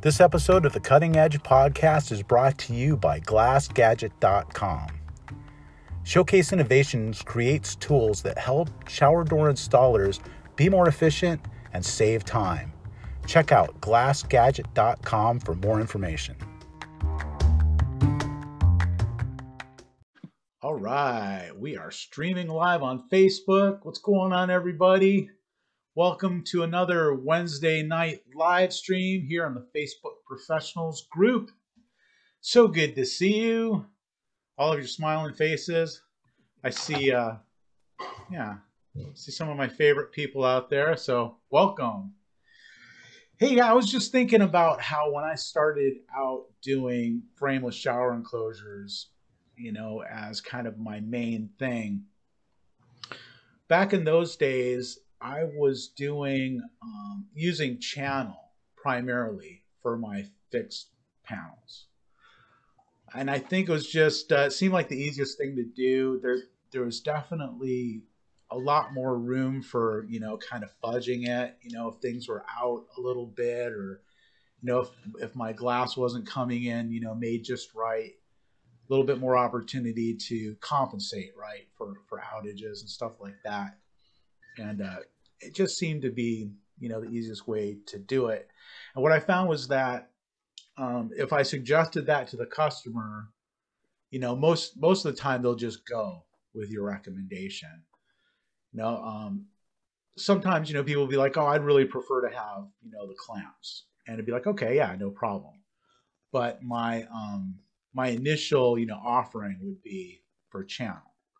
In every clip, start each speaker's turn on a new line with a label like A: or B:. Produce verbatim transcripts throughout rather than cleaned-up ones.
A: This episode of the Cutting Edge Podcast is brought to you by glass gadget dot com. Showcase Innovations creates tools that help shower door installers be more efficient and save time. Check out glass gadget dot com for more information. All right, we are streaming live on Facebook. What's going on, everybody? Welcome to another Wednesday night live stream here on the Facebook Professionals group. So good to see you. All of your smiling faces. I see, uh, yeah, see some of my favorite people out there. So welcome. Hey, I was just thinking about how when I started out doing frameless shower enclosures, you know, as kind of my main thing, back in those days, I was doing, um, using channel primarily for my fixed panels. And I think it was just, uh, it seemed like the easiest thing to do. There, there was definitely a lot more room for, you know, kind of fudging it, you know, if things were out a little bit, or, you know, if, if my glass wasn't coming in, you know, made just right, a little bit more opportunity to compensate, right, for, for outages and stuff like that. And uh, it just seemed to be, you know, the easiest way to do it. And what I found was that um, if I suggested that to the customer, you know, most most of the time they'll just go with your recommendation. You know, um, sometimes, you know, people will be like, oh, I'd really prefer to have, you know, the clamps. And it'd be like, okay, yeah, no problem. But my um, my initial, you know, offering would be for channel.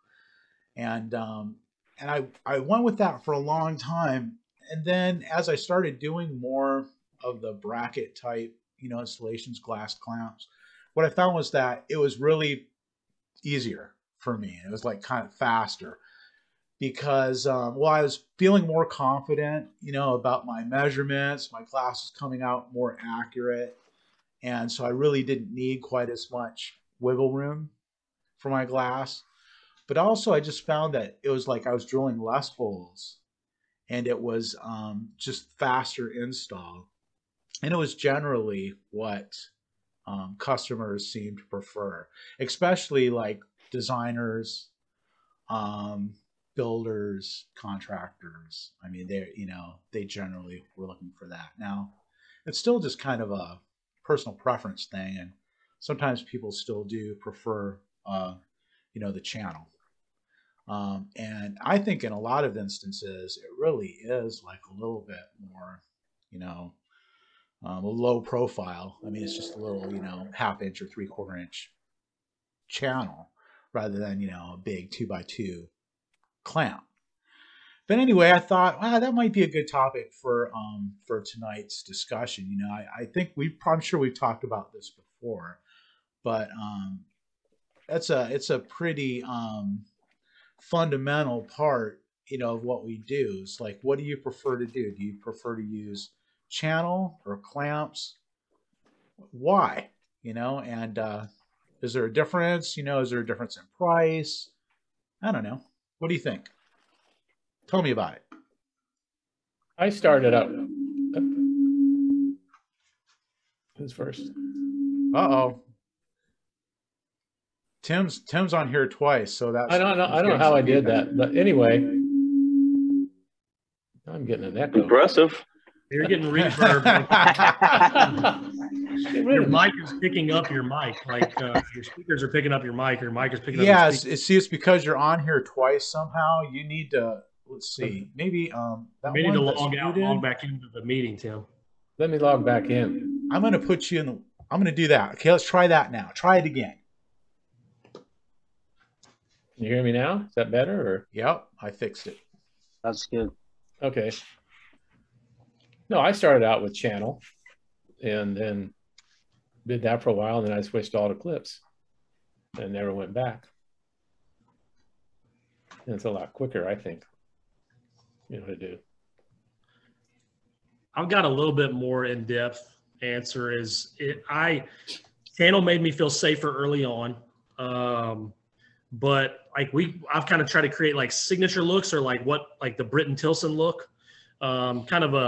A: And um, And I, I went with that for a long time. And then as I started doing more of the bracket type, you know, installations, glass clamps, what I found was that it was really easier for me. It was like kind of faster because, um, well, I was feeling more confident, you know, about my measurements. My glass was coming out more accurate. And so I really didn't need quite as much wiggle room for my glass. But also, I just found that it was like I was drilling less holes, and it was um, just faster install. And it was generally what um, customers seemed to prefer, especially like designers, um, builders, contractors. I mean, they, you know, they generally were looking for that. Now, it's still just kind of a personal preference thing, and sometimes people still do prefer, uh, you know, the channel. Um, and I think in a lot of instances, it really is like a little bit more, you know, um, a low profile. I mean, it's just a little, you know, half inch or three quarter inch channel rather than, you know, a big two by two clamp. But anyway, I thought, wow, that might be a good topic for um, for tonight's discussion. You know, I, I think we, I'm sure we've talked about this before, but um, that's a, it's a pretty um, fundamental part, you know, of what we do. It's like, what do you prefer to do? Do you prefer to use channel or clamps? Why? You know, and uh, is there a difference? You know, is there a difference in price? I don't know. What do you think? Tell me about it.
B: I started out. Who's first?
A: Uh-oh. Tim's Tim's on here twice, so that's.
B: I don't know. I don't know how I did that, but anyway, I'm getting an echo.
C: Impressive.
D: You're getting reverb. Your mic is picking up your mic, like uh, your speakers are picking up your mic. Your mic is picking up.
A: Yeah,
D: your
A: it's, see, it's because you're on here twice somehow. You need to. Let's see. Maybe um. That
D: we need to log out,
A: muted.
D: log back into the meeting, Tim.
B: Let me log back in.
A: I'm gonna put you in the. I'm gonna do that. Okay, let's try that now. Try it again.
B: Can you hear me now? Is that better? Or?
A: Yep, I fixed it.
C: That's good.
B: Okay. No, I started out with channel and then did that for a while, and then I switched all to clips and never went back. And it's a lot quicker, I think, you know, to do.
D: I've got a little bit more in-depth answer. Is it, I channel made me feel safer early on. Um, but like we, I've kind of tried to create like signature looks, or like what, like the Britton Tilson look, um, kind of a,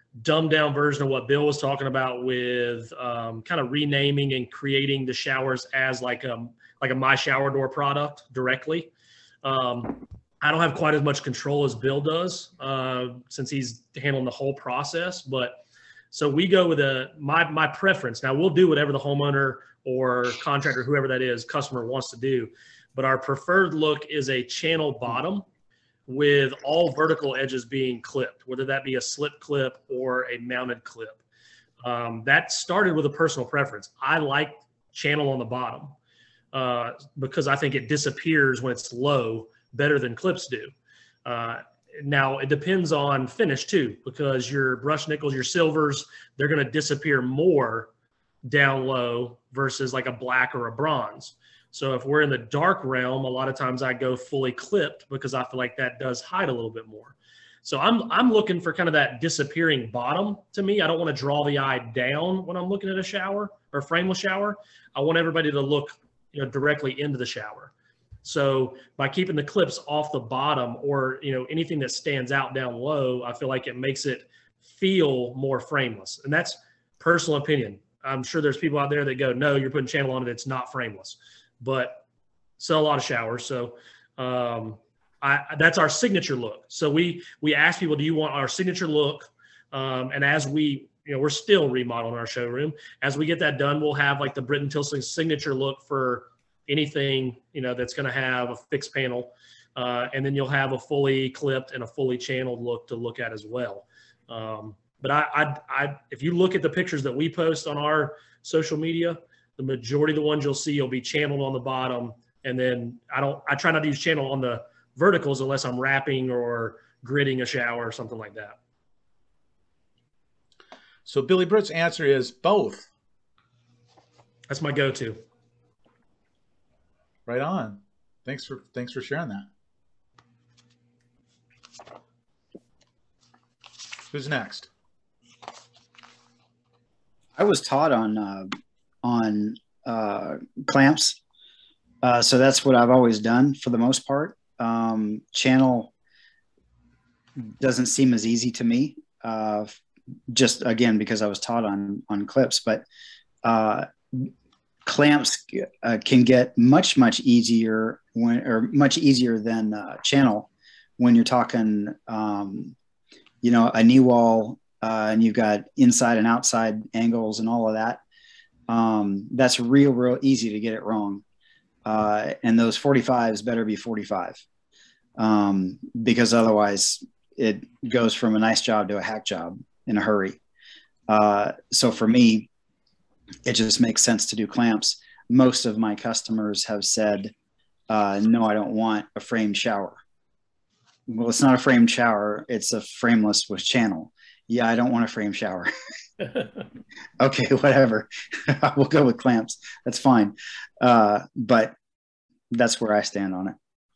D: dumbed down version of what Bill was talking about with um, kind of renaming and creating the showers as like a, like a My Shower Door product directly. Um, I don't have quite as much control as Bill does uh, since he's handling the whole process. But so we go with a my my preference. Now we'll do whatever the homeowner or contractor, whoever that is, customer wants to do. But our preferred look is a channel bottom with all vertical edges being clipped, whether that be a slip clip or a mounted clip. Um, that started with a personal preference. I like channel on the bottom uh, because I think it disappears when it's low better than clips do. Uh, now it depends on finish too, because your brush nickels, your silvers, they're going to disappear more down low versus like a black or a bronze. So if we're in the dark realm, a lot of times I go fully clipped because I feel like that does hide a little bit more. So I'm I'm looking for kind of that disappearing bottom to me. I don't want to draw the eye down when I'm looking at a shower or frameless shower. I want everybody to look, you know, directly into the shower. So by keeping the clips off the bottom or, you know, anything that stands out down low, I feel like it makes it feel more frameless. And that's personal opinion. I'm sure there's people out there that go, no, you're putting channel on it, it's not frameless. But sell a lot of showers. So um, I, that's our signature look. So we we ask people, do you want our signature look? Um, and as we, you know, we're still remodeling our showroom. As we get that done, we'll have like the Britton Tilson signature look for anything, you know, that's going to have a fixed panel. Uh, and then you'll have a fully clipped and a fully channeled look to look at as well. Um, but I, I, I, if you look at the pictures that we post on our social media, the majority of the ones you'll see will be channeled on the bottom. And then I don't, I try not to use channel on the verticals unless I'm wrapping or gridding a shower or something like that.
A: So Billy Britt's answer is both.
D: That's my go-to.
A: Right on. Thanks for, thanks for sharing that. Who's next?
C: I was taught on, uh, on uh, clamps. Uh, so that's what I've always done for the most part. Um, channel doesn't seem as easy to me, uh, just again, because I was taught on, on clips, but uh, clamps uh, can get much, much easier when, or much easier than uh, channel when you're talking, um, you know, a knee wall uh, and you've got inside and outside angles and all of that. Um, that's real, real easy to get it wrong. Uh, and those forty-fives better be forty-five um, because otherwise it goes from a nice job to a hack job in a hurry. Uh, so for me, it just makes sense to do clamps. Most of my customers have said, uh, no, I don't want a framed shower. Well, it's not a framed shower. It's a frameless with channel. Yeah, I don't want a frame shower. Okay, whatever. We'll go with clamps. That's fine. Uh, but that's where I stand on it.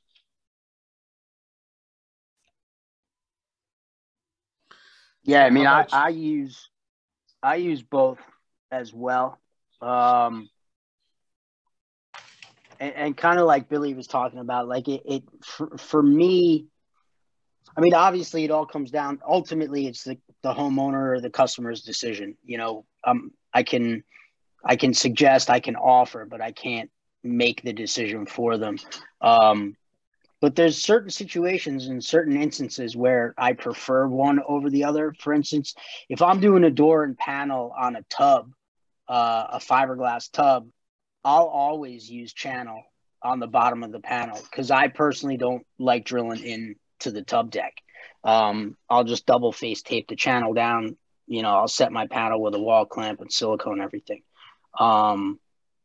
E: Yeah, I mean, I, I use I use both as well. Um, and, and kind of like Billy was talking about, like it, it for, for me, I mean, obviously it all comes down, ultimately it's the, the homeowner or the customer's decision. You know, um, I can, I can suggest, I can offer, but I can't make the decision for them. Um, but there's certain situations and certain instances where I prefer one over the other. For instance, if I'm doing a door and panel on a tub, uh, a fiberglass tub, I'll always use channel on the bottom of the panel because I personally don't like drilling in to the tub deck. Um, I'll just double face tape the channel down. You know, I'll set my panel with a wall clamp and silicone everything. Um,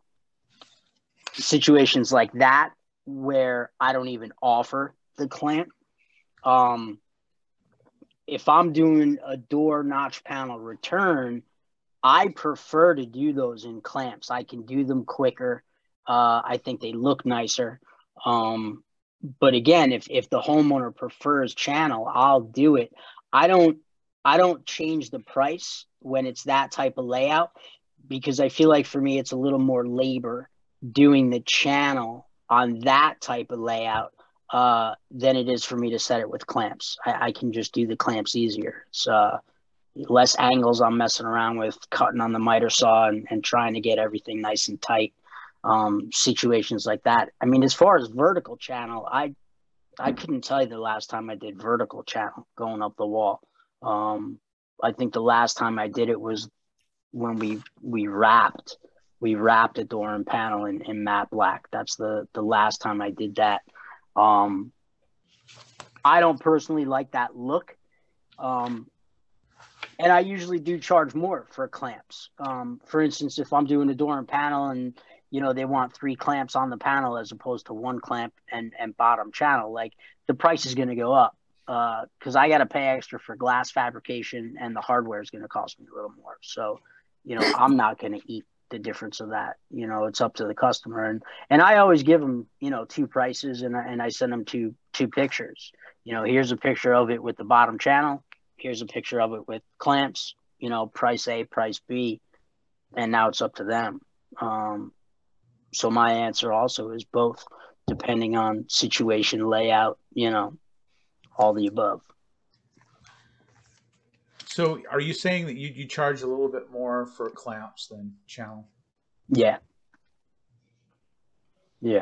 E: situations like that where I don't even offer the clamp. Um, if I'm doing a door notch panel return, I prefer to do those in clamps. I can do them quicker. Uh, I think they look nicer. Um, But again, if, if the homeowner prefers channel, I'll do it. I don't, I don't change the price when it's that type of layout because I feel like for me, it's a little more labor doing the channel on that type of layout uh, than it is for me to set it with clamps. I, I can just do the clamps easier. So less angles I'm messing around with, cutting on the miter saw and, and trying to get everything nice and tight. Um, situations like that. I mean, as far as vertical channel, I I couldn't tell you the last time I did vertical channel going up the wall. Um, I think the last time I did it was when we we wrapped we wrapped a door and panel in, in matte black. That's the the last time I did that. Um, I don't personally like that look. Um, and I usually do charge more for clamps. Um, for instance, if I'm doing a door and panel and, you know, they want three clamps on the panel as opposed to one clamp and, and bottom channel, like the price is going to go up because uh, I got to pay extra for glass fabrication and the hardware is going to cost me a little more. So, you know, I'm not going to eat the difference of that. You know, it's up to the customer. And, and I always give them, you know, two prices and, and I send them two, two pictures. You know, here's a picture of it with the bottom channel. Here's a picture of it with clamps, you know, price A, price B, and now it's up to them. Um, so my answer also is both, depending on situation, layout, you know, all the above.
A: So are you saying that you, you charge a little bit more for clamps than channel?
E: Yeah. Yeah.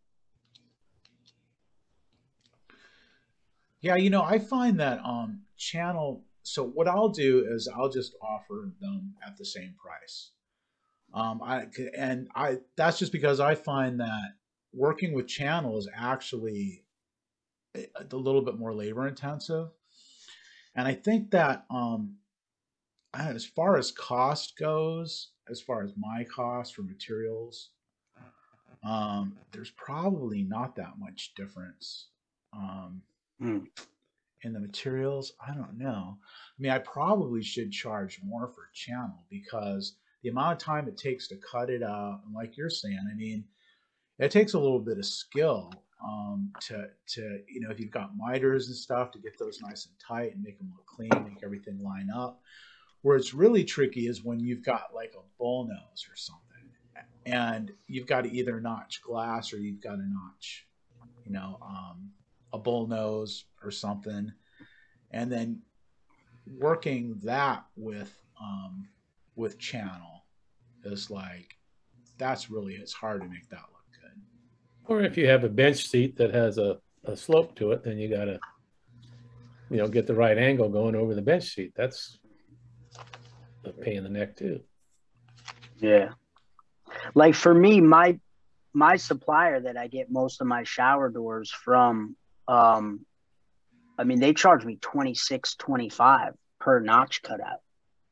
A: Yeah, you know, I find that um channel, so what I'll do is I'll just offer them at the same price. Um I and I that's just because I find that working with channel is actually a, a little bit more labor intensive. And I think that um as far as cost goes, as far as my cost for materials, um there's probably not that much difference. Um
E: Mm.
A: in the materials, I don't know. I mean, I probably should charge more for channel because the amount of time it takes to cut it out, and like you're saying, I mean, it takes a little bit of skill um, to to you know, if you've got miters and stuff, to get those nice and tight and make them look clean, make everything line up. Where it's really tricky is when you've got like a bull nose or something, and you've got to either notch glass or you've got to notch, you know. Um, a bull nose or something, and then working that with um, with channel is like, that's really, it's hard to make that look good.
B: Or if you have a bench seat that has a, a slope to it, then you got to, you know, get the right angle going over the bench seat. That's a pain in the neck too.
E: Yeah. Like for me, my my supplier that I get most of my shower doors from, Um, I mean, they charge me twenty-six, twenty-five per notch cutout.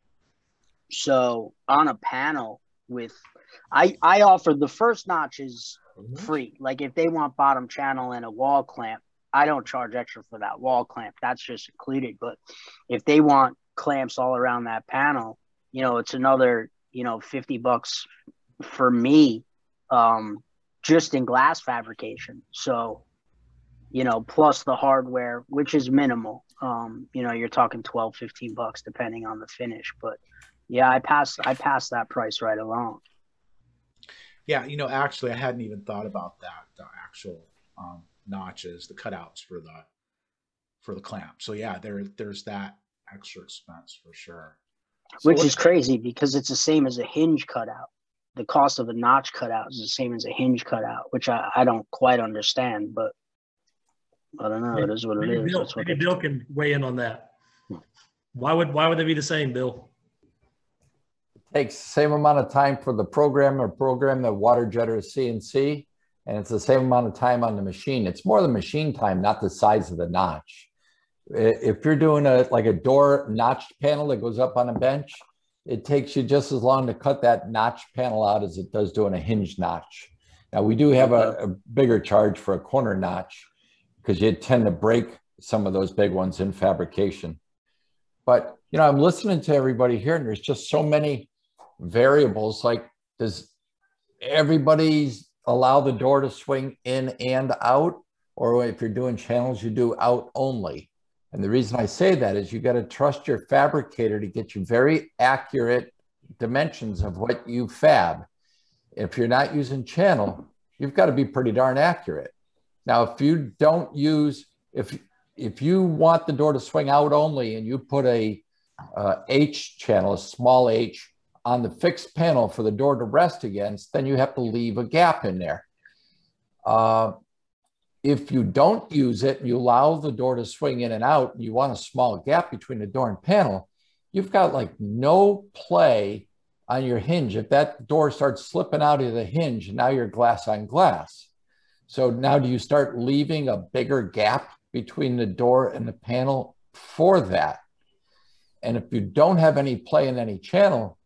E: So on a panel with, I, I offer the first notch is free. Like if they want bottom channel and a wall clamp, I don't charge extra for that wall clamp. That's just included. But if they want clamps all around that panel, you know, it's another, you know, fifty bucks for me, um, just in glass fabrication. So, you know, plus the hardware, which is minimal. Um, you know, you're talking twelve, fifteen bucks depending on the finish. But yeah, I pass I pass that price right along.
A: Yeah, you know, actually I hadn't even thought about that, the actual um, notches, the cutouts for the for the clamp. So yeah, there there's that extra expense for sure. So
E: which is crazy because it's the same as a hinge cutout. The cost of a notch cutout is the same as a hinge cutout, which I, I don't quite understand, but I don't know. It is what it
D: maybe
E: is.
D: Bill,
E: That's what
D: maybe Bill can weigh in on that. Why would why would they be the same, Bill?
F: It takes the same amount of time for the program or program the water jetter C N C, and it's the same amount of time on the machine. It's more the machine time, not the size of the notch. If you're doing a like a door notched panel that goes up on a bench, it takes you just as long to cut that notch panel out as it does doing a hinge notch. Now we do have a, a bigger charge for a corner notch, because you tend to break some of those big ones in fabrication. But, you know, I'm listening to everybody here and there's just so many variables. Like, does everybody allow the door to swing in and out? Or if you're doing channels, you do out only. And the reason I say that is you got to trust your fabricator to get you very accurate dimensions of what you fab. If you're not using channel, you've got to be pretty darn accurate. Now, if you don't use, if if you want the door to swing out only and you put a uh, H channel, a small H, on the fixed panel for the door to rest against, then you have to leave a gap in there. Uh, if you don't use it and you allow the door to swing in and out, and you want a small gap between the door and panel, you've got like no play on your hinge. If that door starts slipping out of the hinge, now you're glass on glass. So now do you start leaving a bigger gap between the door and the panel for that? And if you don't have any play in any channel,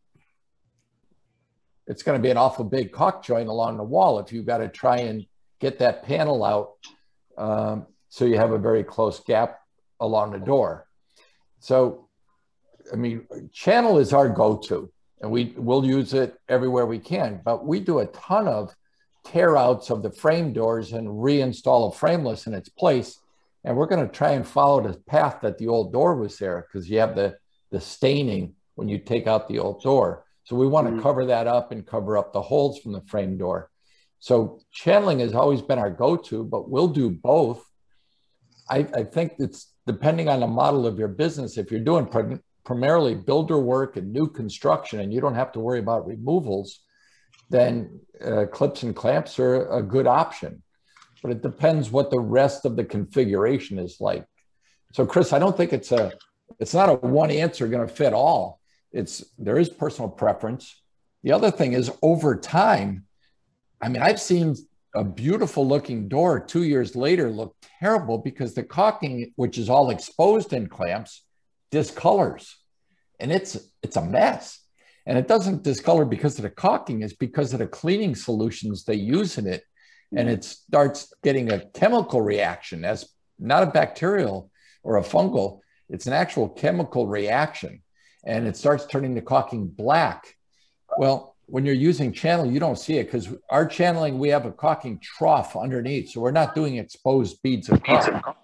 F: it's going to be an awful big caulk joint along the wall if you've got to try and get that panel out, um, so you have a very close gap along the door. So, I mean, channel is our go-to, and we will use it everywhere we can, but we do a ton of tear outs of the frame doors and reinstall a frameless in its place. And we're going to try and follow the path that the old door was there, because you have the, the staining when you take out the old door. So we want to mm-hmm. cover that up and cover up the holes from the frame door. So channeling has always been our go-to, but we'll do both. I, I think it's depending on the model of your business. If you're doing pr primarily builder work and new construction and you don't have to worry about removals, then uh, clips and clamps are a good option. But it depends what the rest of the configuration is like. So Chris, I don't think it's a, it's not a one answer going to fit all. It's, there is personal preference. The other thing is over time, I mean, I've seen a beautiful looking door two years later look terrible because the caulking, which is all exposed in clamps, discolors. And it's, it's a mess. And it doesn't discolor because of the caulking, it's because of the cleaning solutions they use in it. And it starts getting a chemical reaction, as not a bacterial or a fungal, it's an actual chemical reaction. And it starts turning the caulking black. Well, when you're using channel, you don't see it because our channeling, we have a caulking trough underneath. So we're not doing exposed beads of caulk.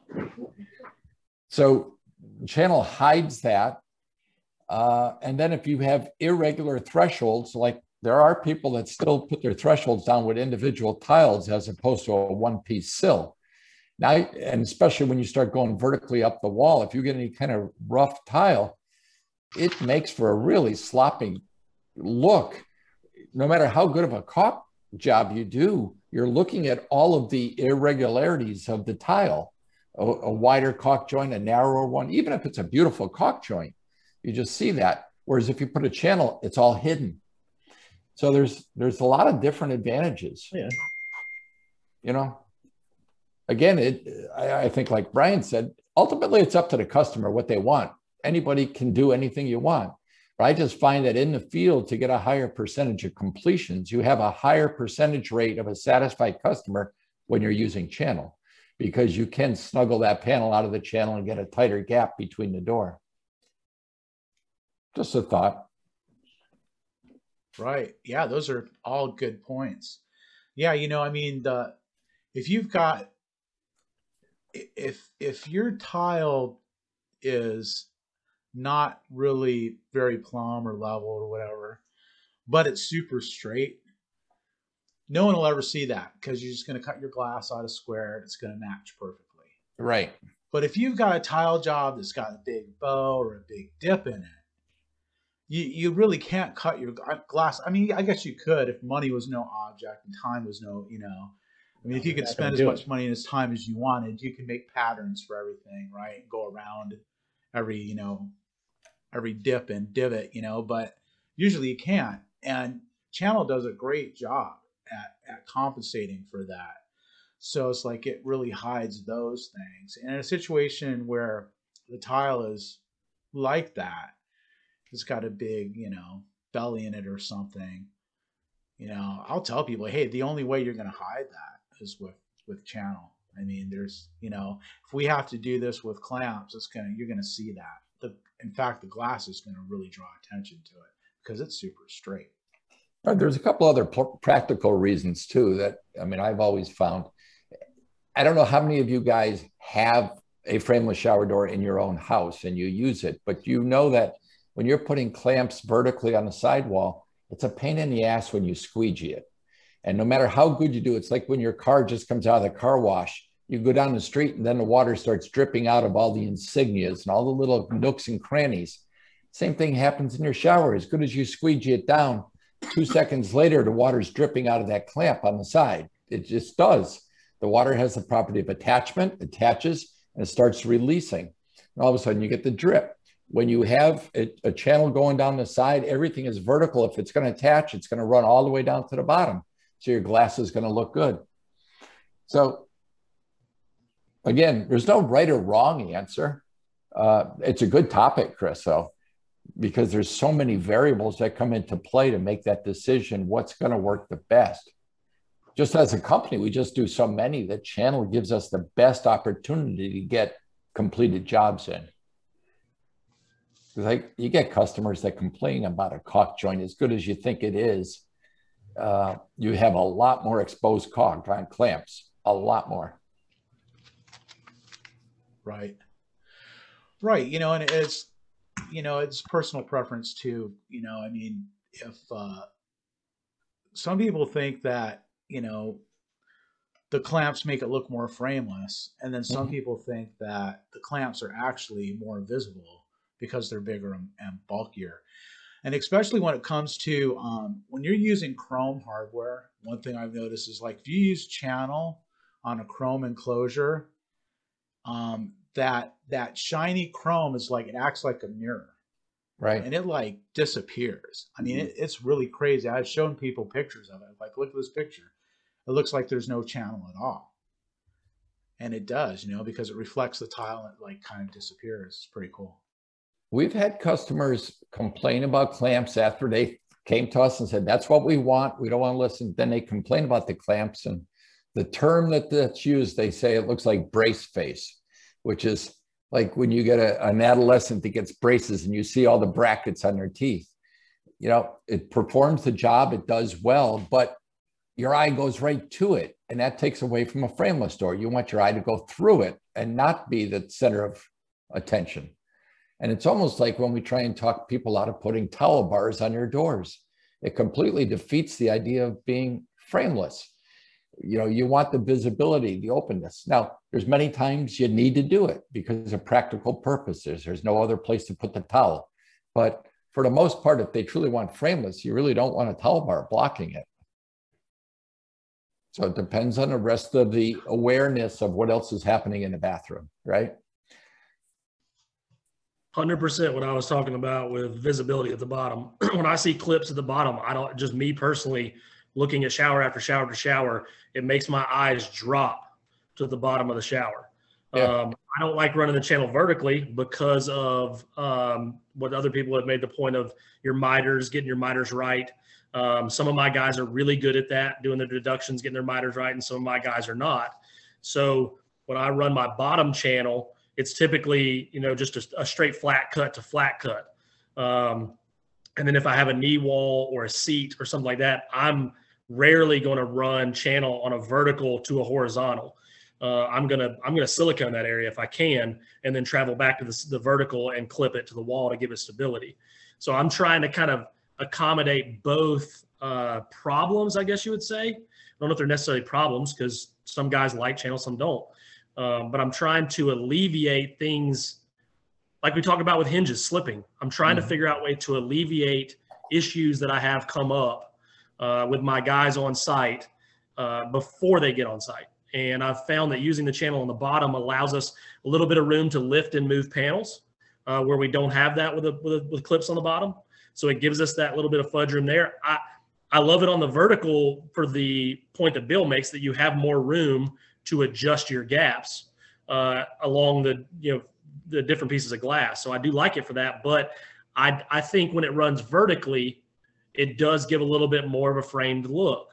F: So channel hides that. Uh, and then if you have irregular thresholds, like there are people that still put their thresholds down with individual tiles as opposed to a one-piece sill. Now, and especially when you start going vertically up the wall, if you get any kind of rough tile, it makes for a really sloppy look. No matter how good of a caulk job you do, you're looking at all of the irregularities of the tile. A, a wider caulk joint, a narrower one, even if it's a beautiful caulk joint, you just see that. Whereas if you put a channel, it's all hidden. So there's there's a lot of different advantages.
B: Yeah.
F: You know, again, it I, I think like Brian said, ultimately it's up to the customer what they want. Anybody can do anything you want. But I just find that in the field, to get a higher percentage of completions, you have a higher percentage rate of a satisfied customer when you're using channel, because you can snuggle that panel out of the channel and get a tighter gap between the door. Just a thought.
A: Right. Yeah, those are all good points. Yeah, you know, I mean, the if you've got if if your tile is not really very plumb or level or whatever, but it's super straight, no one will ever see that because you're just going to cut your glass out of square and it's going to match perfectly.
F: Right.
A: But if you've got a tile job that's got a big bow or a big dip in it, you, you really can't cut your glass. I mean, I guess you could if money was no object and time was no, you know, I mean, if you could spend as much money and as time as you wanted, you could make patterns for everything, right? And go around every, you know, every dip and divot, you know, but usually you can't. And channel does a great job at, at compensating for that. So it's like it really hides those things. And in a situation where the tile is like that, it's got a big, you know, belly in it or something, you know, I'll tell people, hey, the only way you're going to hide that is with, with channel. I mean, there's, you know, if we have to do this with clamps, it's going to, you're going to see that. The, in fact, the glass is going to really draw attention to it because it's super straight.
F: There's a couple other practical reasons too that, I mean, I've always found. I don't know how many of you guys have a frameless shower door in your own house and you use it, but you know that when you're putting clamps vertically on the sidewall, it's a pain in the ass when you squeegee it. And no matter how good you do, it's like when your car just comes out of the car wash, you go down the street and then the water starts dripping out of all the insignias and all the little nooks and crannies. Same thing happens in your shower. As good as you squeegee it down, two seconds later, the water's dripping out of that clamp on the side. It just does. The water has the property of attachment, attaches, and it starts releasing. And all of a sudden you get the drip. When you have a, a channel going down the side, everything is vertical. If it's going to attach, it's going to run all the way down to the bottom. So your glass is going to look good. So again, there's no right or wrong answer. Uh, it's a good topic, Chris, though, because there's so many variables that come into play to make that decision, what's going to work the best. Just as a company, we just do so many that channel gives us the best opportunity to get completed jobs in. Like you get customers that complain about a caulk joint as good as you think it is. Uh, you have a lot more exposed caulk on clamps, a lot more.
A: Right. Right. You know, and it's, you know, it's personal preference too. You know, I mean, if uh, some people think that, you know, the clamps make it look more frameless, and then some mm-hmm. people think that the clamps are actually more visible because they're bigger and, and bulkier. And especially when it comes to um, when you're using chrome hardware, one thing I've noticed is like if you use channel on a chrome enclosure, um, that that shiny chrome is like, it acts like a mirror.
F: Right.
A: And it like disappears. I mean, it, it's really crazy. I've shown people pictures of it. Like, look at this picture. It looks like there's no channel at all. And it does, you know, because it reflects the tile and it like kind of disappears. It's pretty cool.
F: We've had customers complain about clamps after they came to us and said, that's what we want. We don't want to listen. Then they complain about the clamps, and the term that that's used, they say it looks like brace face, which is like when you get a, an adolescent that gets braces and you see all the brackets on their teeth. You know, it performs the job, it does well, but your eye goes right to it. And that takes away from a frameless door. You want your eye to go through it and not be the center of attention. And it's almost like when we try and talk people out of putting towel bars on your doors, it completely defeats the idea of being frameless. You know, you want the visibility, the openness. Now, there's many times you need to do it because of practical purposes. There's no other place to put the towel. But for the most part, if they truly want frameless, you really don't want a towel bar blocking it. So it depends on the rest of the awareness of what else is happening in the bathroom, right?
D: one hundred percent what I was talking about with visibility at the bottom. When I see clips at the bottom, I don't, just me personally looking at shower after shower to shower, it makes my eyes drop to the bottom of the shower. Yeah. Um, I don't like running the channel vertically because of um, what other people have made the point of your miters, getting your miters right. Um, some of my guys are really good at that, doing their deductions, getting their miters right, and some of my guys are not. So when I run my bottom channel, it's typically, you know, just a, a straight flat cut to flat cut. Um, and then if I have a knee wall or a seat or something like that, I'm rarely going to run channel on a vertical to a horizontal. Uh, I'm gonna I'm gonna silicone that area if I can, and then travel back to the, the vertical and clip it to the wall to give it stability. So I'm trying to kind of accommodate both uh, problems, I guess you would say. I don't know if they're necessarily problems because some guys like channel, some don't. Um, but I'm trying to alleviate things like we talked about with hinges slipping. I'm trying mm-hmm. to figure out a way to alleviate issues that I have come up uh, with my guys on site uh, before they get on site. And I've found that using the channel on the bottom allows us a little bit of room to lift and move panels uh, where we don't have that with, a, with, a, with clips on the bottom. So it gives us that little bit of fudge room there. I, I love it on the vertical for the point that Bill makes, that you have more room to adjust your gaps uh, along the, you know, the different pieces of glass. So I do like it for that. But I, I think when it runs vertically, it does give a little bit more of a framed look.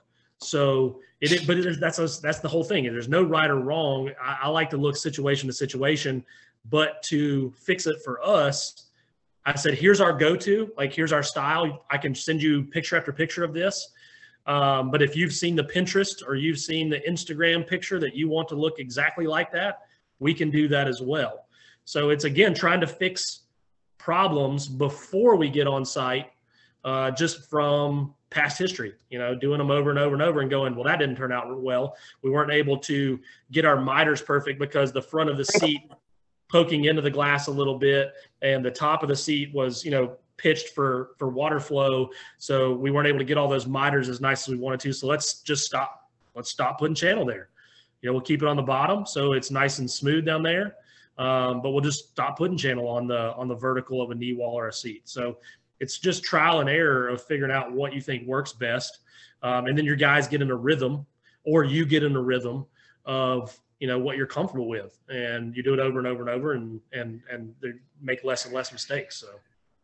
D: So it, it but it is, that's, a, that's the whole thing. There's no right or wrong. I, I like to look situation to situation, but to fix it for us, I said, here's our go-to, like, here's our style. I can send you picture after picture of this. Um, but if you've seen the Pinterest or you've seen the Instagram picture that you want to look exactly like that, we can do that as well. So it's, again, trying to fix problems before we get on site, uh, just from past history, you know, doing them over and over and over and going, well, that didn't turn out well. We weren't able to get our miters perfect because the front of the seat poking into the glass a little bit, and the top of the seat was, you know, pitched for for water flow, so we weren't able to get all those miters as nice as we wanted to. So let's just stop. Let's stop putting channel there. You know, we'll keep it on the bottom so it's nice and smooth down there, um, but we'll just stop putting channel on the on the vertical of a knee wall or a seat. So it's just trial and error of figuring out what you think works best, um, and then your guys get in a rhythm, or you get in a rhythm of, you know, what you're comfortable with, and you do it over and over and over, and and and they make less and less mistakes. So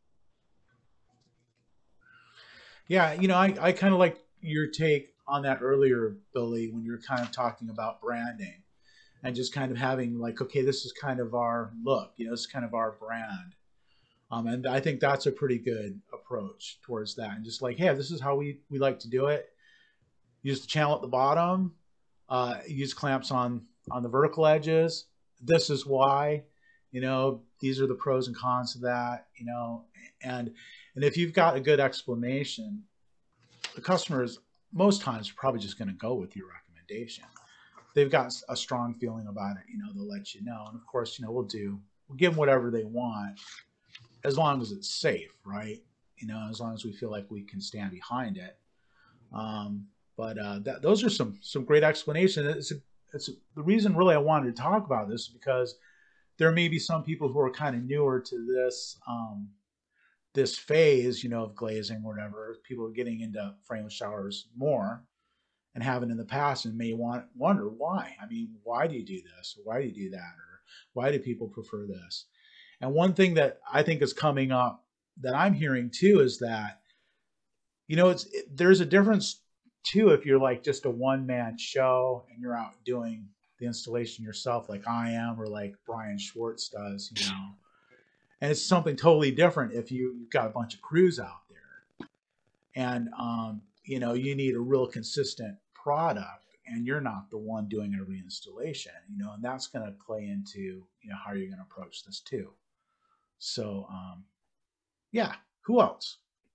A: yeah, you know, I, I kind of like your take on that earlier, Billy, when you're kind of talking about branding and just kind of having like, okay, this is kind of our look, you know, this is kind of our brand. Um, and I think that's a pretty good approach towards that. And just like, hey, this is how we, we like to do it. Use the channel at the bottom, uh, use clamps on, on the vertical edges. This is why, you know, these are the pros and cons of that, you know, and, and if you've got a good explanation, the customer is most times probably just going to go with your recommendation. They've got a strong feeling about it, you know, they'll let you know. And of course, you know, we'll do, we'll give them whatever they want as long as it's safe, right? You know, as long as we feel like we can stand behind it. Um, but uh, that, those are some, some great explanations. It's, a, it's a, the reason really I wanted to talk about this is because there may be some people who are kind of newer to this, um, this phase, you know, of glazing or whatever. People are getting into frameless showers more and haven't in the past, and may want wonder why. I mean, why do you do this? Why do you do that? Or why do people prefer this? And one thing that I think is coming up that I'm hearing too is that, you know, it's it, there's a difference too if you're like just a one-man show and you're out doing the installation yourself, like I am, or like Brian Schwartz does, you know. And it's something totally different if you, you've got a bunch of crews out there. And, um, you know, you need a real consistent product, and you're not the one doing every installation, you know, and that's going to play into, you know, how you're going to approach this too. So, um, yeah, who else?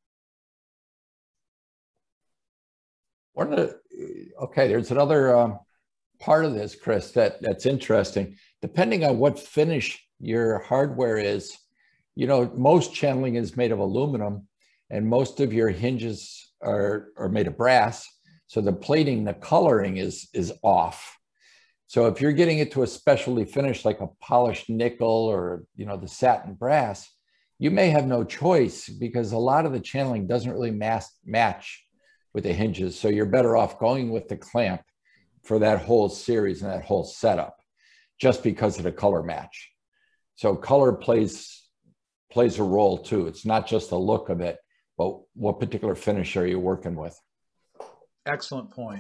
F: One of the, okay, there's another um, part of this, Chris, that, that's interesting. Depending on what finish your hardware is, you know, most channeling is made of aluminum, and most of your hinges are, are made of brass. So the plating, the coloring is, is off. So if you're getting it to a specialty finish, like a polished nickel or, you know, the satin brass, you may have no choice because a lot of the channeling doesn't really mass, match with the hinges. So you're better off going with the clamp for that whole series and that whole setup, just because of the color match. So color plays plays a role too. It's not just the look of it, but what particular finish are you working with?
A: Excellent point.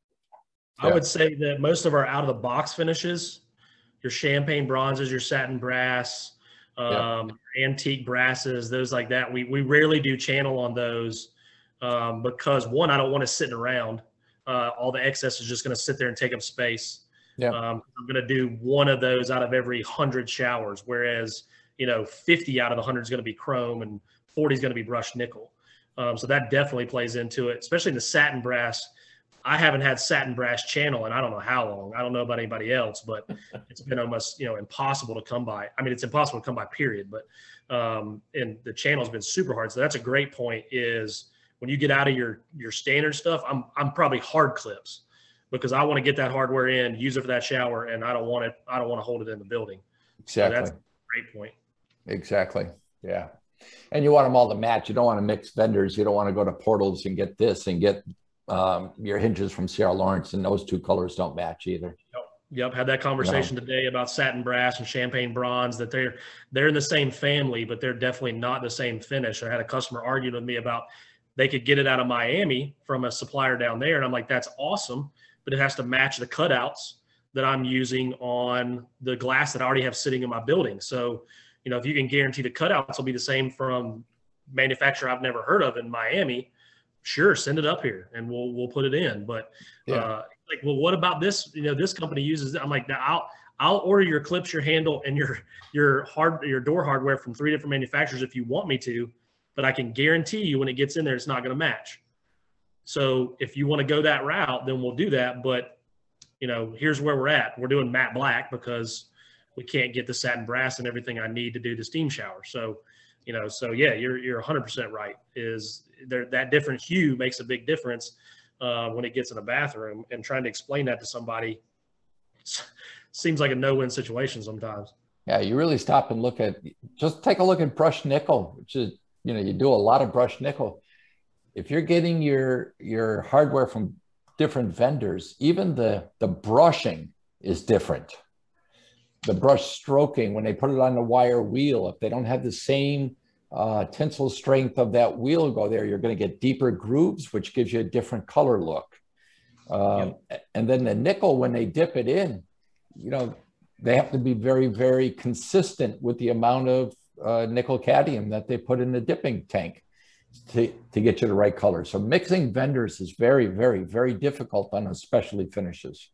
D: I
F: Yeah.
D: would say that most of our out of the box finishes, your champagne bronzes, your satin brass, um, antique brasses, those like that, we, we rarely do channel on those um, because one, I don't want it sitting around. Uh, all the excess is just going to sit there and take up space.
F: Yeah.
D: Um, I'm going to do one of those out of every hundred showers, whereas, you know, fifty out of the hundred is going to be chrome and forty is going to be brushed nickel. Um, so that definitely plays into it, especially in the satin brass. I haven't had satin brass channel in I don't know how long. I don't know about anybody else, but it's been almost, you know, impossible to come by. I mean, it's impossible to come by, period. But um, and the channel's been super hard. So that's a great point. Is when you get out of your your standard stuff, I'm I'm probably hard clips because I want to get that hardware in, use it for that shower, and I don't want it. I don't want to hold it in the building.
F: Exactly.
D: So that's a great point.
F: Exactly. Yeah. And you want them all to match. You don't want to mix vendors. You don't want to go to Portals and get this and get um, your hinges from C R Lawrence, and those two colors don't match either.
D: Yep. Yep. Had that conversation
F: No.
D: today about satin brass and champagne bronze, that they're, they're in the same family, but they're definitely not the same finish. I had a customer arguing with me about, they could get it out of Miami from a supplier down there. And I'm like, that's awesome, but it has to match the cutouts that I'm using on the glass that I already have sitting in my building. So, you know, if you can guarantee the cutouts will be the same from manufacturer I've never heard of in Miami, sure, send it up here and we'll we'll put it in. But
F: Yeah.
D: uh, like, well, what about this? You know, this company uses. I'm like, I'll I'll order your clips, your handle, and your your hard your door hardware from three different manufacturers if you want me to, but I can guarantee you when it gets in there, it's not going to match. So if you want to go that route, then we'll do that. But you know, here's where we're at. We're doing matte black because we can't get the satin brass and everything I need to do the steam shower. So, you know, so yeah, you're you're one hundred percent right. Is there that different hue makes a big difference uh, when it gets in a bathroom, and trying to explain that to somebody seems like a no-win situation sometimes.
F: Yeah, you really stop and look at, just take a look at brushed nickel, which is, you know, you do a lot of brushed nickel. If you're getting your your hardware from different vendors, even the the brushing is different. The brush stroking, when they put it on the wire wheel, if they don't have the same uh, tensile strength of that wheel go there, you're going to get deeper grooves, which gives you a different color look. Um, yep. And then the nickel, when they dip it in, you know, they have to be very, very consistent with the amount of uh, nickel cadmium that they put in the dipping tank to, to get you the right color. So mixing vendors is very, very, very difficult on those specialty finishes.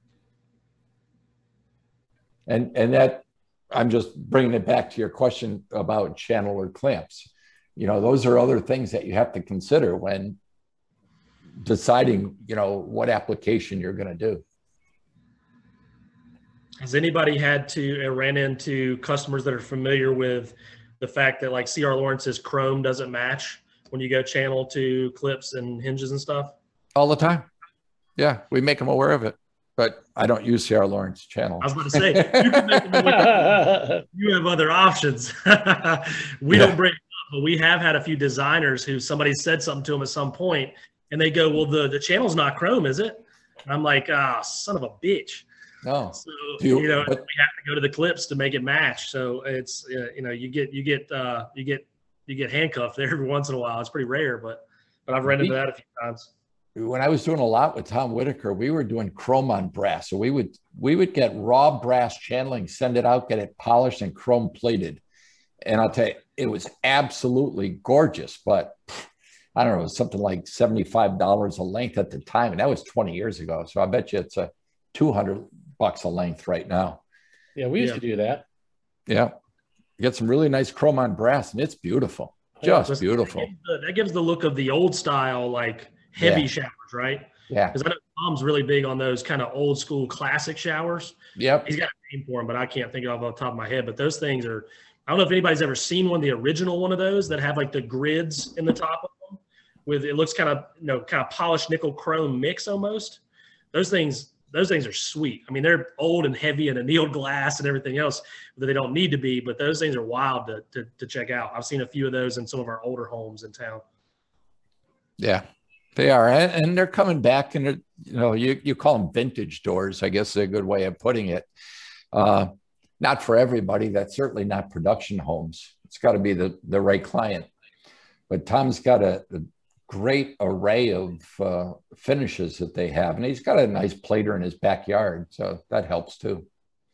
F: And, and that, I'm just bringing it back to your question about channel or clamps. You know, those are other things that you have to consider when deciding, you know, what application you're going to do.
D: Has anybody had to uh, ran into customers that are familiar with the fact that like C R Lawrence's chrome doesn't match when you go channel to clips and hinges and stuff?
F: All the time. Yeah, we make them aware of it. But I don't use C R Lawrence channel.
D: I was about to say, you can make them aware. You have other options. We yeah. don't bring it up, but we have had a few designers who somebody said something to them at some point, and they go, well, the, the channel's not chrome, is it? And I'm like, ah, oh, son of a bitch.
F: No.
D: So,
F: you,
D: you know,
F: but,
D: we have to go to the clips to make it match. So it's, uh, you know, you get, you get, uh, you get, you get handcuffed there every once in a while. It's pretty rare, but, but I've run into that a few times.
F: When I was doing a lot with Tom Whitaker, we were doing chrome on brass. So we would we would get raw brass channeling, send it out, get it polished and chrome plated. And I'll tell you, it was absolutely gorgeous. But I don't know, it was something like seventy-five dollars a length at the time. And that was twenty years ago. So I bet you it's a two hundred bucks a length right now.
B: Yeah, we used
D: yeah.
B: to do that.
F: Yeah. You get some really nice chrome on brass and it's beautiful. Just yeah, beautiful.
D: That gives, the, that gives the look of the old style, like heavy yeah. showers, right?
F: Yeah.
D: Because I know Tom's really big on those kind of old school classic showers.
F: Yep.
D: He's got a name for them, but I can't think of it off the top of my head. But those things are, I don't know if anybody's ever seen one, the original one of those that have like the grids in the top of them with, it looks kind of, you know, kind of polished nickel chrome mix almost. Those things, those things are sweet. I mean, they're old and heavy and annealed glass and everything else that they don't need to be, but those things are wild to, to, to check out. I've seen a few of those in some of our older homes in town.
F: Yeah. They are, and they're coming back, and you know, you you call them vintage doors, I guess is a good way of putting it. Uh, not for everybody. That's certainly not production homes. It's got to be the the right client. But Tom's got a, a great array of uh, finishes that they have, and he's got a nice plater in his backyard, so that helps too.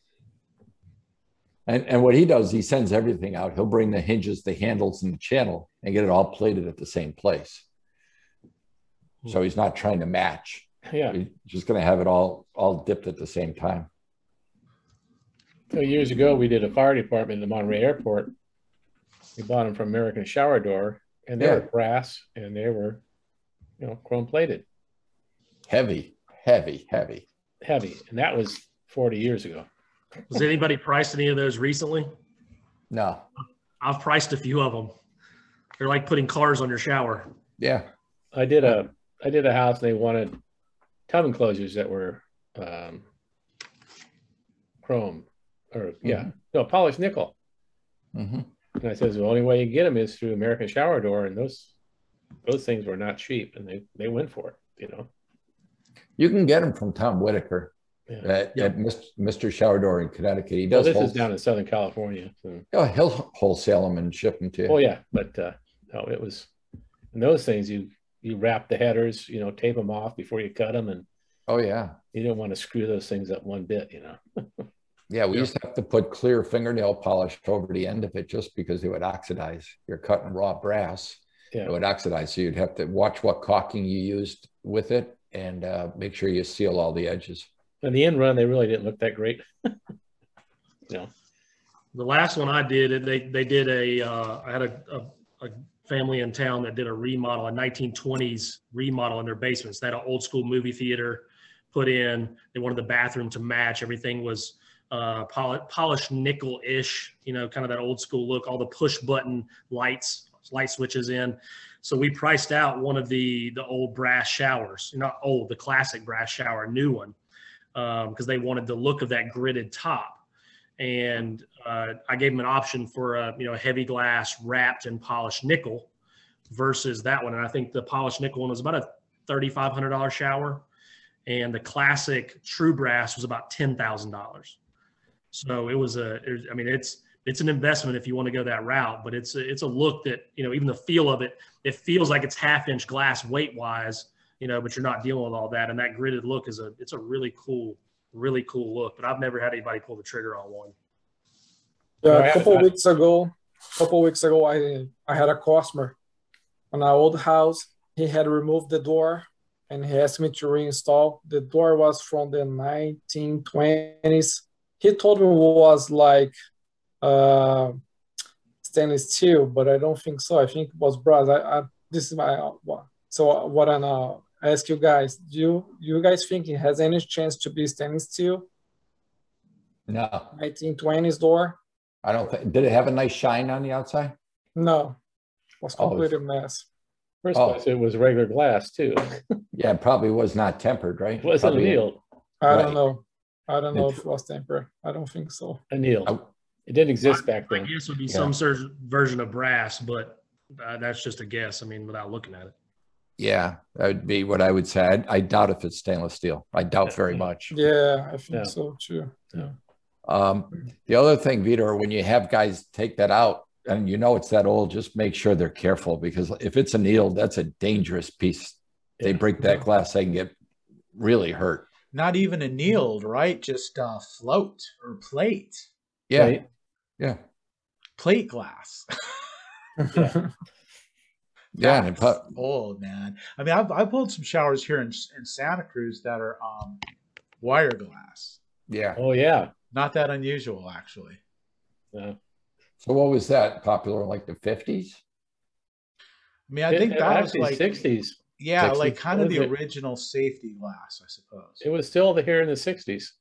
F: And and what he does, he sends everything out. He'll bring the hinges, the handles, and the channel, and get it all plated at the same place. So he's not trying to match.
B: Yeah.
F: He's just going to have it all all dipped at the same time.
B: So years ago, we did a fire department in the Monterey Airport. We bought them from American Shower Door, and they yeah. were brass, and they were, you know, chrome plated.
F: Heavy, heavy, heavy.
B: Heavy. And that was forty years ago.
D: Has anybody priced any of those recently?
F: No.
D: I've priced a few of them. They're like putting cars on your shower.
F: Yeah.
B: I did a I did a house, and they wanted tub enclosures that were um, chrome, or yeah, mm-hmm. no, polished nickel.
F: Mm-hmm.
B: And I says, the only way you get them is through American Shower Door, and those those things were not cheap, and they they went for it, you know.
F: You can get them from Tom Whitaker yeah. at, yep. at Mister Shower Door in Connecticut. He does.
B: Well, this
F: whole,
B: is down in Southern California. So.
F: Oh, he'll wholesale them and ship them to you.
B: Oh yeah, but uh, no, it was, and those things you. You wrap the headers, you know, tape them off before you cut them. And
F: oh, yeah.
B: You don't want to screw those things up one bit, you know.
F: Yeah, we
B: yeah.
F: used to have to put clear fingernail polish over the end of it just because it would oxidize. You're cutting raw brass. Yeah. It would oxidize. So you'd have to watch what caulking you used with it and uh, make sure you seal all the edges.
B: In the end run, they really didn't look that great. You know.
D: The last one I did, they, they did a, uh, I had a, a, a family in town that did a remodel, a nineteen twenties remodel in their basements. They had an old school movie theater put in. They wanted the bathroom to match. Everything was uh, pol- polished nickel-ish, you know, kind of that old school look, all the push button lights, light switches in. So we priced out one of the the old brass showers, not old, the classic brass shower, new one, because um, they wanted the look of that gridded top. And uh, I gave them an option for a you know a heavy glass wrapped and polished nickel versus that one. And I think the polished nickel one was about a thirty-five hundred dollars shower, and the classic true brass was about ten thousand dollars. So it was a, it was, I mean, it's it's an investment if you want to go that route, but it's a, it's a look that, you know, even the feel of it, it feels like it's half inch glass weight wise, you know, but you're not dealing with all that. And that gridded look is a, it's a really cool, really cool look, but I've never had anybody pull the trigger on one.
G: Yeah, a couple of weeks ago, a couple of weeks ago, I I had a customer on our old house. He had removed the door and he asked me to reinstall. The door was from the nineteen twenties. He told me it was like uh, stainless steel, but I don't think so. I think it was brass. I, I this is my so what I know. I ask you guys, do you, you guys think it has any chance to be stainless steel?
F: No,
G: nineteen twenties door?
F: I don't think. Did it have a nice shine on the outside?
G: No, it was
F: Oh,
G: completely a mess.
B: First
F: Oh.
B: place, it was regular glass too.
F: Yeah, it probably was not tempered, right?
B: It wasn't
F: Probably-
B: annealed.
G: I
F: Right.
G: don't know. I don't know
F: It's-
G: if it was tempered. I don't think so.
B: Annealed.
F: I-
B: It didn't exist
D: My-
B: back
D: My
B: then.
D: guess would be
F: Yeah.
D: some sort of version of brass, but uh, that's just a guess. I mean, without looking at it.
F: Yeah, that would be what I would say. I, I doubt if it's stainless steel. I doubt very much.
G: Yeah, I think
B: Yeah.
G: so too. Yeah.
F: Um, the other thing, Vitor, when you have guys take that out and you know it's that old, just make sure they're careful, because if it's annealed, that's a dangerous piece. They
B: Yeah.
F: break that glass, they can get really hurt.
A: Not even annealed, right? Just uh, float or plate.
F: Yeah,
B: Right?
F: yeah,
A: Plate glass.
F: yeah. And it
A: That's
F: put,
A: old, man. I mean, I've, I've pulled some showers here in, in Santa Cruz that are um, wire glass.
F: yeah.
B: Oh yeah.
A: Not that unusual, actually.
B: Yeah.
F: So what was that popular, like the fifties?
A: I mean, I think
B: It-
A: that was
B: actually
A: like
B: sixties.
A: yeah,
F: sixties.
A: like kind of
B: Was
A: the
B: it?
A: original safety glass, I suppose.
B: It was still here in the sixties.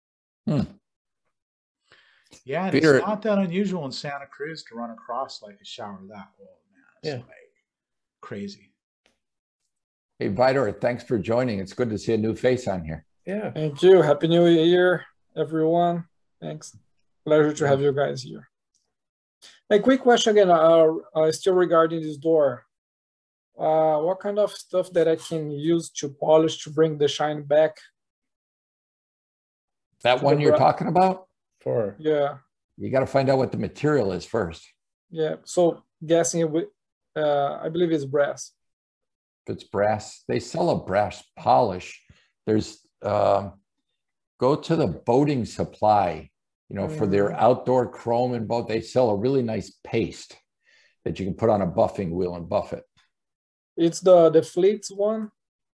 A: Yeah, and
F: Peter-
A: it's not that unusual in Santa Cruz to run across like a shower that old, man. It's
B: Yeah.
A: like crazy.
F: Hey, Vitor, thanks for joining. It's good to see a new face on here.
B: Yeah.
G: Thank you. Happy New Year, everyone. Thanks. Pleasure to have you guys here. A quick question again, uh, uh, still regarding this door. Uh, what kind of stuff that I can use to polish to bring the shine back?
F: That one you're
G: bra-
F: talking about,
B: For
G: Yeah,
F: you got to find out what the material is first.
G: yeah. So guessing it with, uh, I believe it's brass.
F: If it's brass, they sell a brass polish. There's, um, go to the boating supply, you know, for their
G: Mm.
F: outdoor chrome and boat, they sell a really nice paste that you can put on a buffing wheel and buff it.
G: It's the the Fleets one.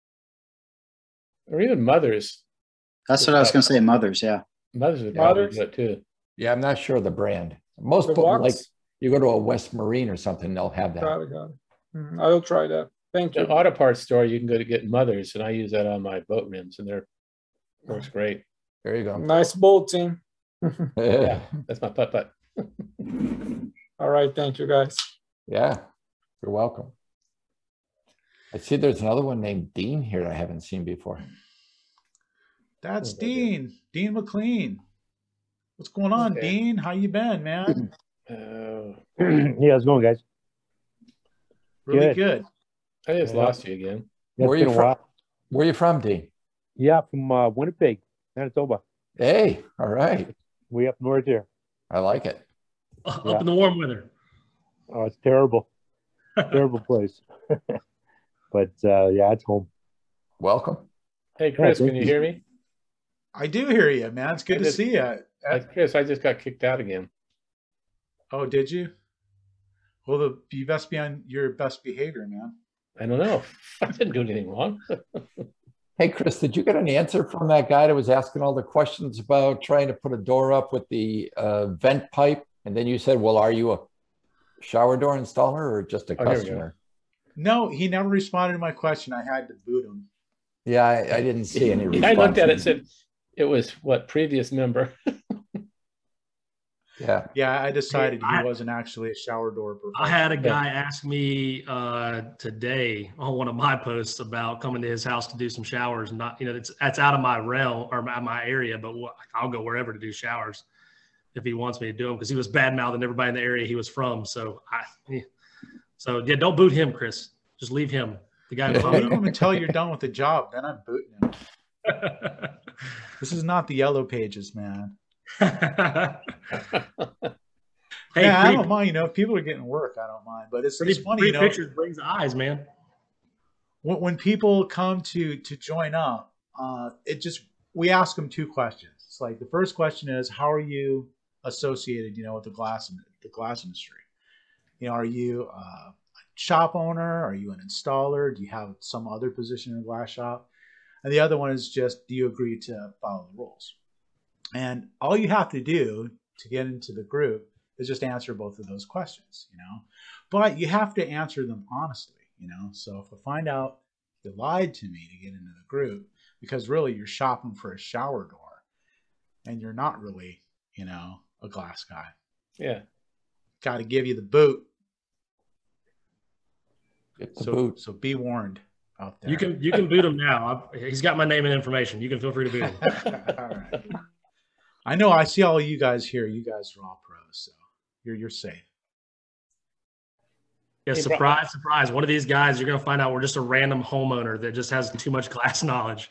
B: or even mothers.
C: That's what I was going to say. Mothers, yeah.
B: Mothers would probably
G: Mothers?
B: do it too.
F: Yeah, I'm not sure of the brand. Most
G: The
F: boat, like
G: box.
F: you go to a West Marine or something, they'll have that.
G: Got it, got it. Mhm, I will try that. Thank
B: The
G: you.
B: auto parts store, you can go to get mothers, and I use that on my boat rims, and they're works great.
F: There you go.
G: Nice boating.
B: Yeah, that's my putt putt.
G: All right, thank you guys.
F: Yeah, you're welcome. I see there's another one named Dean here that I haven't seen before.
A: That's
B: Oh, my
A: Dean, Dean McLean. What's going on,
B: Okay.
A: Dean? How you been, man?
B: Oh,
H: Yeah, how's it going, guys?
A: Really
H: Good.
A: good.
B: I just
H: Yeah.
B: lost you again.
H: Yeah,
F: Where
H: it's
F: you
H: been a
F: from?
H: while.
F: Where you from, Dean?
H: Yeah, from uh, Winnipeg, Manitoba.
F: Hey, all right.
H: Way up north here.
F: I like it.
D: Up
H: Yeah.
D: in the warm weather.
H: Oh, it's terrible. Terrible place. But uh, yeah, it's home.
F: Welcome.
B: Hey, Chris,
H: thank
B: can you
H: you.
B: hear me?
A: I do hear you, man. It's good
B: I
A: to
B: just-
A: see you.
B: Uh, Chris, I just got kicked out again.
A: Oh, did you? Well, the, you best be on your best behavior, man.
B: I don't know. I didn't do anything wrong.
F: Hey, Chris, did you get an answer from that guy that was asking all the questions about trying to put a door up with the uh, vent pipe? And then you said, well, are you a shower door installer or just a
B: Oh, here we go.
F: customer?
A: No, he never responded to my question. I had to boot him.
F: Yeah, I, I didn't see any response.
B: I looked at it and said it was what previous member.
F: Yeah.
A: Yeah, I decided
D: I-
A: he wasn't actually a shower door
D: I
A: professional.
D: had a guy ask me uh, today on one of my posts about coming to his house to do some showers. Not, you know, it's that's out of my realm or my, my area, but wh- I'll go wherever to do showers if he wants me to do them because he was bad mouthing everybody in the area he was from. So I, so yeah, don't boot him, Chris. Just leave him. The guy.
A: I'll leave him until you're done with the job. Then I'm booting him. This is not the Yellow Pages, man.
D: Hey,
A: yeah, I
D: pretty,
A: don't mind. You know, if people are getting work, I don't mind. But it's,
D: pretty,
A: it's funny,
D: pretty
A: you know,
D: pictures brings eyes, man.
A: when, when people come to to join up, uh, it just we ask them two questions. It's like the first question is, how are you associated, you know, with the glass the glass industry? You know, are you uh, a shop owner? Are you an installer? Do you have some other position in a glass shop? And the other one is just, do you agree to follow the rules? And all you have to do to get into the group is just answer both of those questions, you know. But you have to answer them honestly, you know. So if I find out you lied to me to get into the group, because really you're shopping for a shower door, and you're not really, you know, a glass guy.
B: Yeah.
A: Got to give you the boot.
F: Get the
A: So,
F: boot.
A: so be warned out there.
D: You can you can boot him now. I've, he's got my name and information. You can feel free to boot him.
A: All right. I know. I see all you guys here. You guys are all pros, so you're you're safe.
D: Yeah,
B: Hey,
D: surprise, surprise. One of these guys, you're going to find out we're just a random homeowner that just has too much glass knowledge.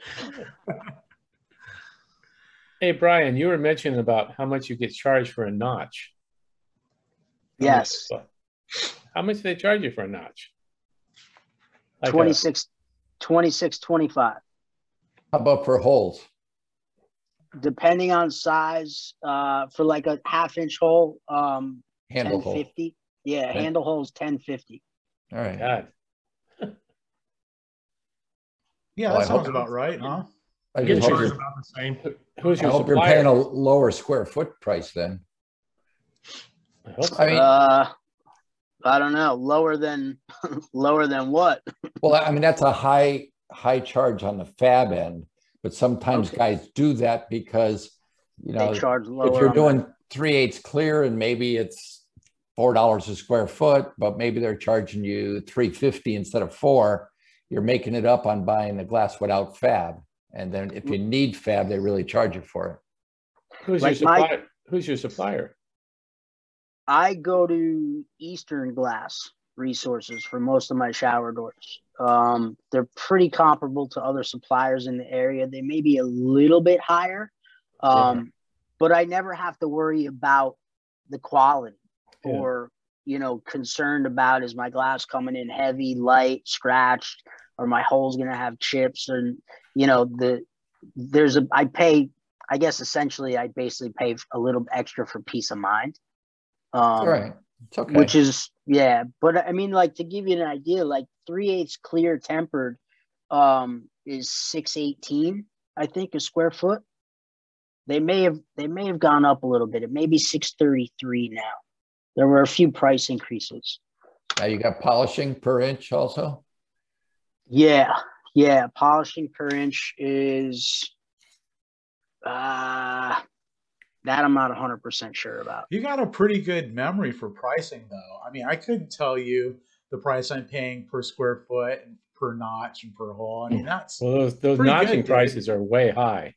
B: Hey, Brian, you were mentioning about how much you get charged for a notch. How
E: Yes.
B: much- How much do they charge you for a notch? Like a-
E: twenty-six, twenty-six, twenty-five.
F: How about for holes?
E: Depending on size, uh, for like a half inch hole, um,
F: Handle
E: ten
F: hole.
E: fifty. Yeah,
F: Okay.
E: handle holes ten fifty.
F: All right.
B: God.
A: Yeah,
F: Well,
A: that
F: I hope-
A: sounds about right, huh?
F: I
D: You get
F: just hope
D: charged
F: you're,
D: about the same.
B: Who's
F: I
B: your
F: hope you're
B: supplier?
F: paying a lower square foot price then.
B: I hope so.
F: I mean,
E: Uh, I don't know. Lower than, lower than what?
F: well, I mean, that's a high, high charge on the fab end, but sometimes
E: Okay.
F: guys do that because, you know,
E: They charge lower.
F: if you're
E: on
F: doing three eighths clear and maybe it's four dollars a square foot, but maybe they're charging you three fifty instead of four, you're making it up on buying the glass without fab. And then if you need fab, they really charge you for it.
B: Who's
E: like
B: your
E: my-
B: supplier? Who's your supplier?
E: I go to Eastern Glass Resources for most of my shower doors. Um, they're pretty comparable to other suppliers in the area. They may be a little bit higher, um, but I never have to worry about the quality
B: Yeah.
E: or, you know, concerned about is my glass coming in heavy, light, scratched, or my hole's going to have chips. And, you know, the there's a, I pay, I guess essentially I basically pay a little extra for peace of mind. Um,
F: All right. It's okay.
E: Which is, yeah. But I mean, like to give you an idea, like three eighths clear tempered um, is six eighteen, I think, a square foot. They may have, they may have gone up a little bit. It may be six thirty-three now. There were a few price increases.
F: Now you got polishing per inch also?
E: Yeah. Yeah. Polishing per inch is, uh, that I'm not one hundred percent sure about.
A: You got a pretty good memory for pricing, though. I mean, I couldn't tell you the price I'm paying per square foot and per notch and per hole. I mean, that's
B: Well, those those
A: Pretty
B: notching
A: good, dude.
B: prices are way high.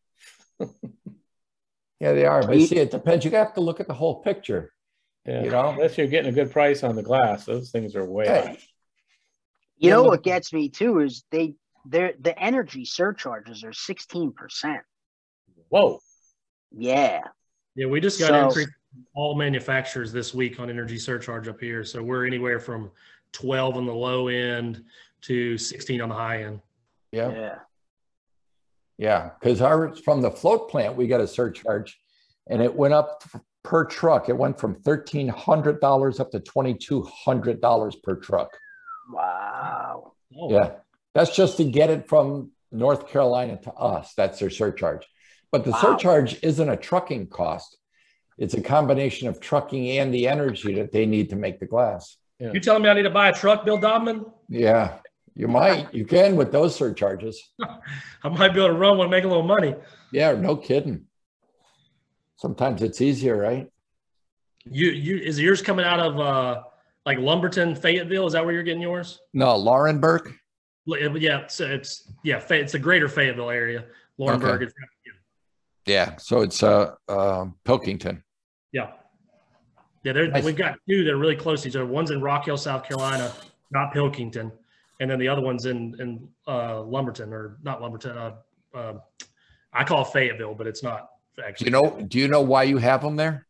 F: Yeah, they are. But
E: You-
F: see, it depends. You have to look at the whole picture.
B: Yeah.
F: You know?
B: Unless you're getting a good price on the glass, those things are way
F: Hey,
B: high.
E: You
F: Yeah,
E: know
F: look-
E: what gets me too is they, they're, the energy surcharges are sixteen percent.
B: Whoa.
E: Yeah.
D: Yeah, we just got
E: So-
D: increased all manufacturers this week on energy surcharge up here. So we're anywhere from twelve on the low end to sixteen on the high end.
F: yeah.
E: Yeah.
F: Yeah, because ours from the float plant, we got a surcharge, and it went up per truck. It went from thirteen hundred dollars up to twenty-two hundred dollars per truck.
E: Wow.
D: Oh,
F: Yeah, that's just to get it from North Carolina to us. That's their surcharge. But the
E: Wow.
F: surcharge isn't a trucking cost. It's a combination of trucking and the energy that they need to make the glass.
D: You telling me I need to buy a truck, Bill Dobman?
F: Yeah, you might, you can with those surcharges.
D: I might be able to run one and make a little money.
F: Yeah, no kidding. Sometimes it's easier, right?
D: You you is yours coming out of uh like Lumberton, Fayetteville? Is that where you're getting yours?
F: No, Laurenburg.
D: Yeah, so it's yeah, it's the greater Fayetteville area. Laurenburg.
F: Okay. Yeah, so it's uh, uh Pilkington.
D: Yeah, yeah. There
F: Nice.
D: We've got two that are really close to each other. One's in Rock Hill, South Carolina, not Pilkington, and then the other one's in in uh, Lumberton or not Lumberton. Uh, uh, I call it Fayetteville, but it's not actually.
F: Do you know? Do you know why you have them there?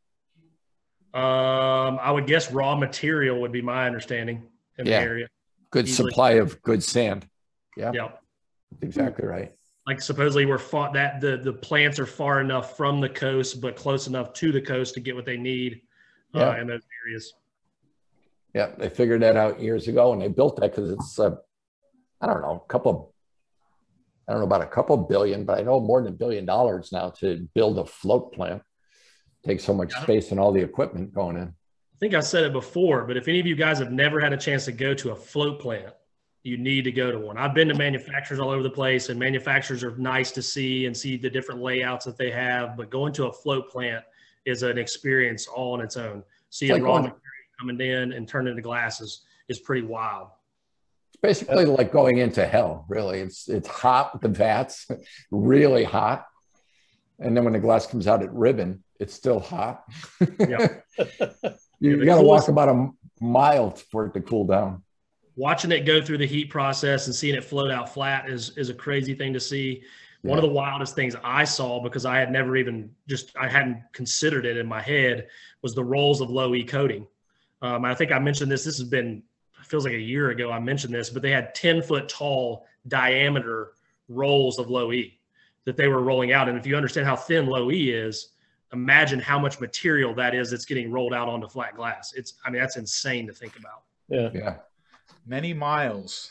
D: Um, I would guess raw material would be my understanding in
F: Yeah.
D: the area.
F: Good
D: Easily.
F: supply of good sand. Yeah,
D: Yeah.
F: that's exactly right.
D: Like supposedly we're far, that the the plants are far enough from the coast, but close enough to the coast to get what they need uh,
F: Yeah.
D: in those areas.
F: Yeah, they figured that out years ago, and they built that because it's, uh, I don't know, a couple, I don't know about a couple billion, but I know more than a billion dollars now to build a float plant. Takes so much space and all the equipment going in.
D: I think I said it before, but if any of you guys have never had a chance to go to a float plant, you need to go to one. I've been to manufacturers all over the place, and manufacturers are nice to see and see the different layouts that they have. But going to a float plant is an experience all on its own. Seeing
F: like
D: raw
F: going-
D: material coming in and turning into glasses is pretty wild.
F: It's basically like going into hell, really. It's it's hot with the vats, really hot. And then when the glass comes out at ribbon, it's still hot.
D: Yeah.
F: you
D: the
F: got to
D: coolest-
F: walk about a mile for it to cool down.
D: Watching it go through the heat process and seeing it float out flat is is a crazy thing to see. One of the wildest things I saw, because I had never even just I hadn't considered it in my head, was the rolls of low E coating. Um, I think I mentioned this. This has been feels like a year ago. I mentioned this, but they had ten foot tall diameter rolls of low E that they were rolling out. And if you understand how thin low E is, imagine how much material that is that's getting rolled out onto flat glass. It's I mean that's insane to think about.
B: Yeah.
F: Yeah.
A: Many miles.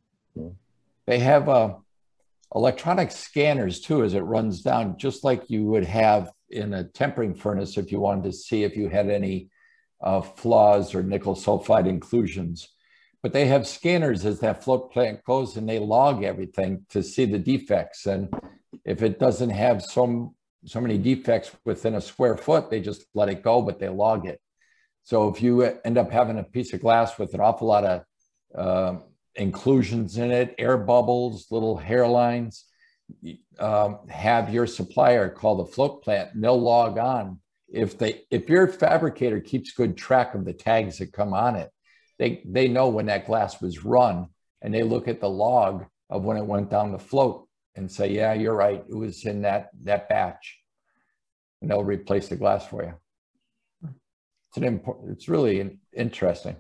F: They have uh, electronic scanners too, as it runs down, just like you would have in a tempering furnace if you wanted to see if you had any uh, flaws or nickel sulfide inclusions. But they have scanners as that float plant goes, and they log everything to see the defects. And if it doesn't have so, so many defects within a square foot, they just let it go, but they log it. So if you end up having a piece of glass with an awful lot of uh, inclusions in it, air bubbles, little hairlines, um, have your supplier call the float plant, and they'll log on. If they, if your fabricator keeps good track of the tags that come on it, they, they know when that glass was run, and they look at the log of when it went down the float and say, yeah, you're right, it was in that, that batch. And they'll replace the glass for you. It's an important, it's really interesting.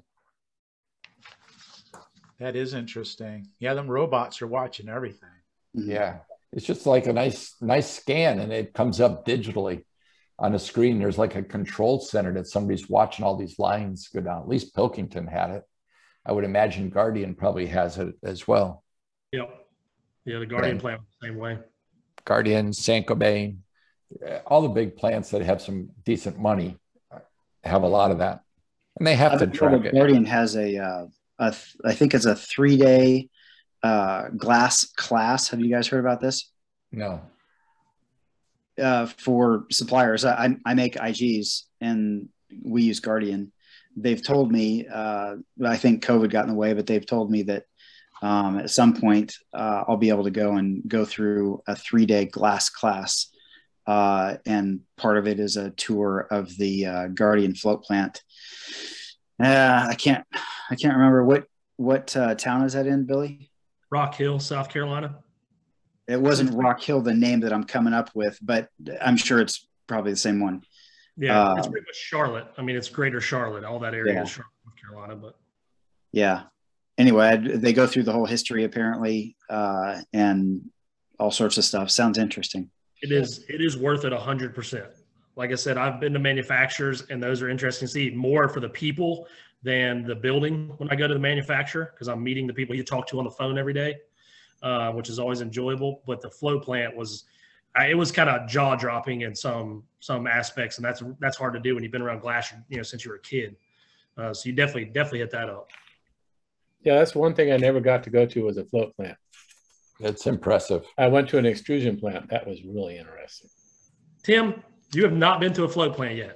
A: That is interesting. Yeah, them robots are watching everything.
F: Yeah, it's just like a nice, nice scan, and it comes up digitally on a screen. There's like a control center that somebody's watching all these lines go down. At least Pilkington had it. I would imagine Guardian probably has it as well.
D: Yep. Yeah, the Guardian
F: Right.
D: plant was the same way.
F: Guardian, Saint-Gobain, all the big plants that have some decent money have a lot of that, and they have
C: I
F: to
C: think
F: track
C: the
F: it.
C: Guardian has a, uh, a th- I think it's a three day uh, glass class. Have you guys heard about this?
F: No.
C: Uh, for suppliers, I, I make I Gs and we use Guardian. They've told me, uh, I think COVID got in the way, but they've told me that um, at some point uh, I'll be able to go and go through a three day glass class. Uh, and part of it is a tour of the uh, Guardian float plant. Uh, I can't, I can't remember what, what uh, town is that in, Billy?
D: Rock Hill, South Carolina.
C: It wasn't Rock Hill, the name that I'm coming up with, but I'm sure it's probably the same one.
D: Yeah,
C: Uh,
D: it's pretty much Charlotte. I mean, it's greater Charlotte. All that area
C: Yeah.
D: is Charlotte, North Carolina. But
C: Yeah. Anyway, I'd- they go through the whole history apparently, uh, and all sorts of stuff. Sounds interesting.
D: it is it is worth it a hundred percent. Like I said, I've been to manufacturers, and those are interesting to see more for the people than the building when I go to the manufacturer, because I'm meeting the people you talk to on the phone every day, uh, which is always enjoyable. But the float plant was, I, it was kind of jaw dropping in some some aspects, and that's that's hard to do when you've been around glass, you know, since you were a kid. Uh, so you definitely definitely hit that up.
B: Yeah, that's one thing I never got to go to was a float plant.
F: It's impressive.
B: I went to an extrusion plant. That was really interesting.
D: Tim, you have not been to a float plant yet.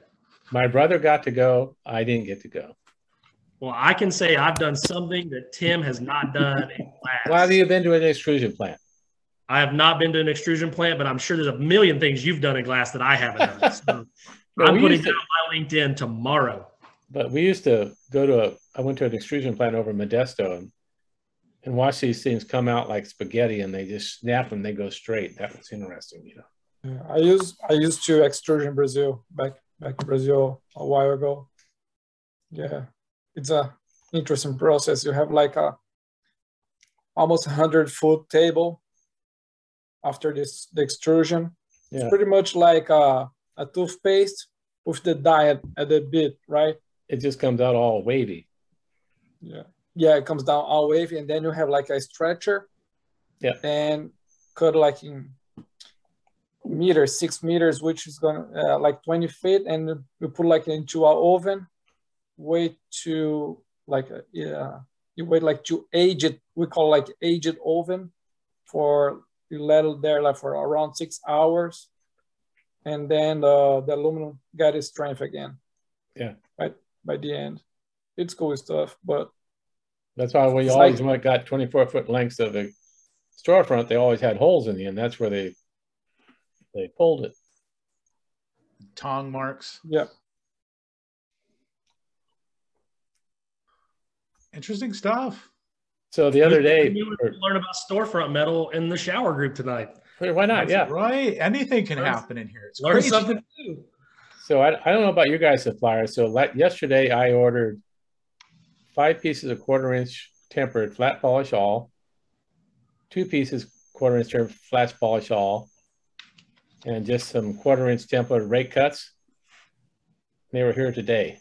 B: My brother got to go. I didn't get to go.
D: Well, I can say I've done something that Tim has not done in class.
B: Well, have you been to an extrusion plant?
D: I have not been to an extrusion plant, but I'm sure there's a million things you've done in glass that I haven't done. So
B: No,
D: I'm
B: we
D: putting
B: used
D: that
B: to-
D: on my LinkedIn tomorrow.
B: But we used to go to a, I went to an extrusion plant over in Modesto and, and watch these things come out like spaghetti and they just snap and they go straight. That was interesting, you know.
G: Yeah, I used I used to extrusion Brazil back back in Brazil a while ago. Yeah, it's a interesting process. You have like a almost a hundred foot table after this the extrusion.
B: Yeah.
G: It's pretty much like a, a toothpaste with the dye at, at the bit, right?
B: It just comes out all wavy.
G: Yeah, yeah, it comes down all wavy, and then you have like a stretcher.
B: Yeah.
G: And cut like in meters, six meters, which is gonna uh, like twenty feet, and we put like into our oven. Wait to like uh, yeah, you wait like to age it. We call like aged oven for you let it there like for around six hours, and then uh, the aluminum got its strength again.
B: Yeah.
G: Right by the end, it's cool stuff, but.
B: That's why we
G: It's
B: always
G: like-
B: went got twenty-four foot lengths of a storefront. They always had holes in the end. That's where they they pulled it.
A: Tong marks.
G: Yeah.
A: Interesting stuff.
B: So the other day,
D: We
B: or-
D: learn about storefront metal in the shower group tonight.
B: why not?
A: That's
B: Yeah.
A: right. Anything can
D: Learn-
A: happen in here. It's
D: Learn
A: crazy.
D: something new.
B: So I, I don't know about you guys suppliers. So like yesterday I ordered five pieces of quarter inch tempered flat polish all, two pieces quarter inch tempered flat polish all, and just some quarter inch tempered rake cuts. They were here today,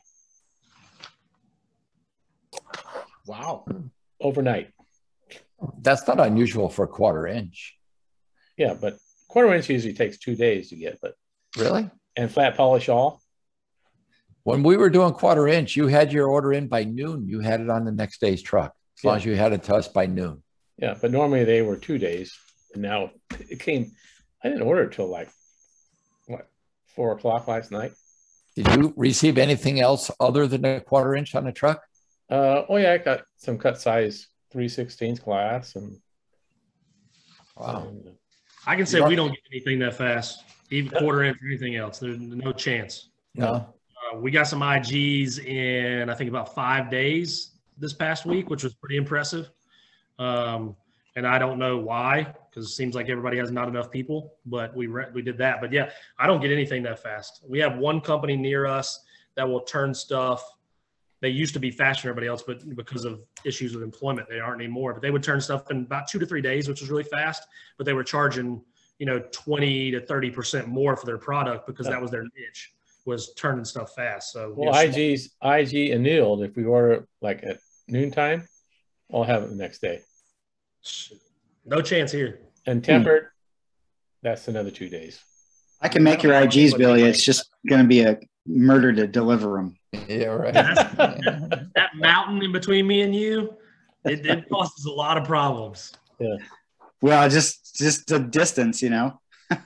A: Wow.
B: overnight.
F: That's not unusual for a quarter inch.
B: Yeah, but quarter inch usually takes two days to get, but
F: Really?
B: and flat polish all.
F: When we were doing quarter inch, you had your order in by noon. You had it on the next day's truck, as long
B: Yeah.
F: as you had it to us by noon.
B: Yeah, but normally they were two days, and now it came. I didn't order it till like what four o'clock last night.
F: Did you receive anything else other than a quarter inch on the truck?
B: Uh, oh yeah, I got some cut size three sixteenths glass, and
F: Wow.
B: and,
D: I can say
F: You're-
D: we don't get anything that fast, even quarter inch or anything else. There's no chance.
F: No.
D: Uh, we got some I Gs in, I think, about five days this past week, which was pretty impressive. Um, and I don't know why, because it seems like everybody has not enough people, but we re- we did that. But yeah, I don't get anything that fast. We have one company near us that will turn stuff. They used to be faster than everybody else, but because of issues with employment, they aren't anymore. But they would turn stuff in about two to three days, which was really fast. But they were charging, you know, twenty to thirty percent more for their product because that was their niche, was turning stuff fast. So
B: well,
D: yeah,
B: I G's I G annealed. If we order like at noontime, I'll have it the next day.
D: no chance here.
B: And tempered, that's another two days.
C: I can make your I Gs, Billy. It's just going to be a murder to deliver them.
F: Yeah, right.
D: That mountain in between me and you, it, it causes a lot of problems.
C: Well, just just the distance, you know.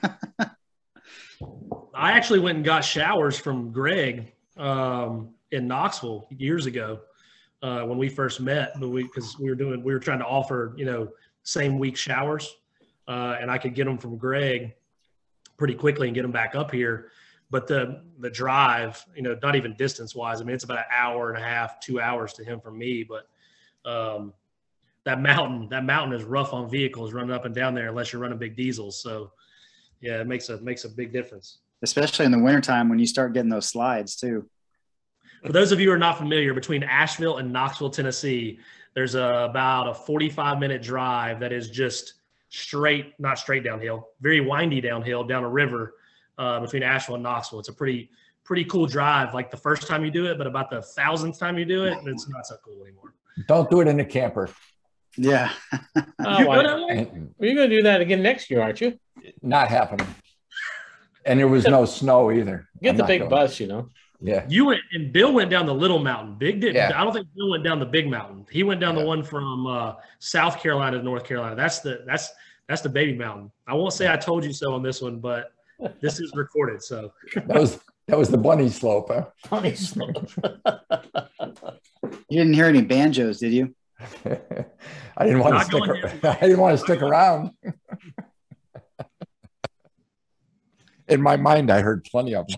D: I actually went and got showers from Greg um, in Knoxville years ago uh, when we first met, but we because we were doing we were trying to offer you know same week showers, uh, and I could get them from Greg pretty quickly and get them back up here. But the the drive, you know, not even distance wise, I mean, it's about an hour and a half, two hours to him from me. But um, that mountain, that mountain is rough on vehicles running up and down there unless you're running big diesels. So yeah, it makes a makes a big difference.
C: Especially in the wintertime when you start getting those slides too.
D: For those of you who are not familiar, between Asheville and Knoxville, Tennessee, there's a, about a forty-five minute drive that is just straight, not straight downhill, very windy downhill down a river uh, between Asheville and Knoxville. It's a pretty, pretty cool drive, like the first time you do it, but about the thousandth time you do it, it's not so cool anymore.
F: Don't do it in a camper.
C: Yeah.
B: Oh,
D: You
B: why-
D: go that way?
B: well, you're going to do that again next year, aren't you?
F: Not happening. And there was no snow either.
B: Get
F: I'm
B: the
F: not
B: big
F: going.
B: bus, you know.
F: Yeah.
D: You went and Bill went down the little mountain. Big didn't.
F: Yeah.
D: I don't think Bill went down the big mountain. He went down
F: Yeah.
D: the one from uh, South Carolina to North Carolina. That's the that's that's the baby mountain. I won't say I told you so on this one, but this is recorded. So
F: Those That was the bunny slope, huh?
B: Bunny slope.
C: You didn't hear any banjos, did you?
F: I didn't want
D: Not
F: to stick.
D: going
F: ar- I didn't want to stick around. In my mind, I heard plenty of them.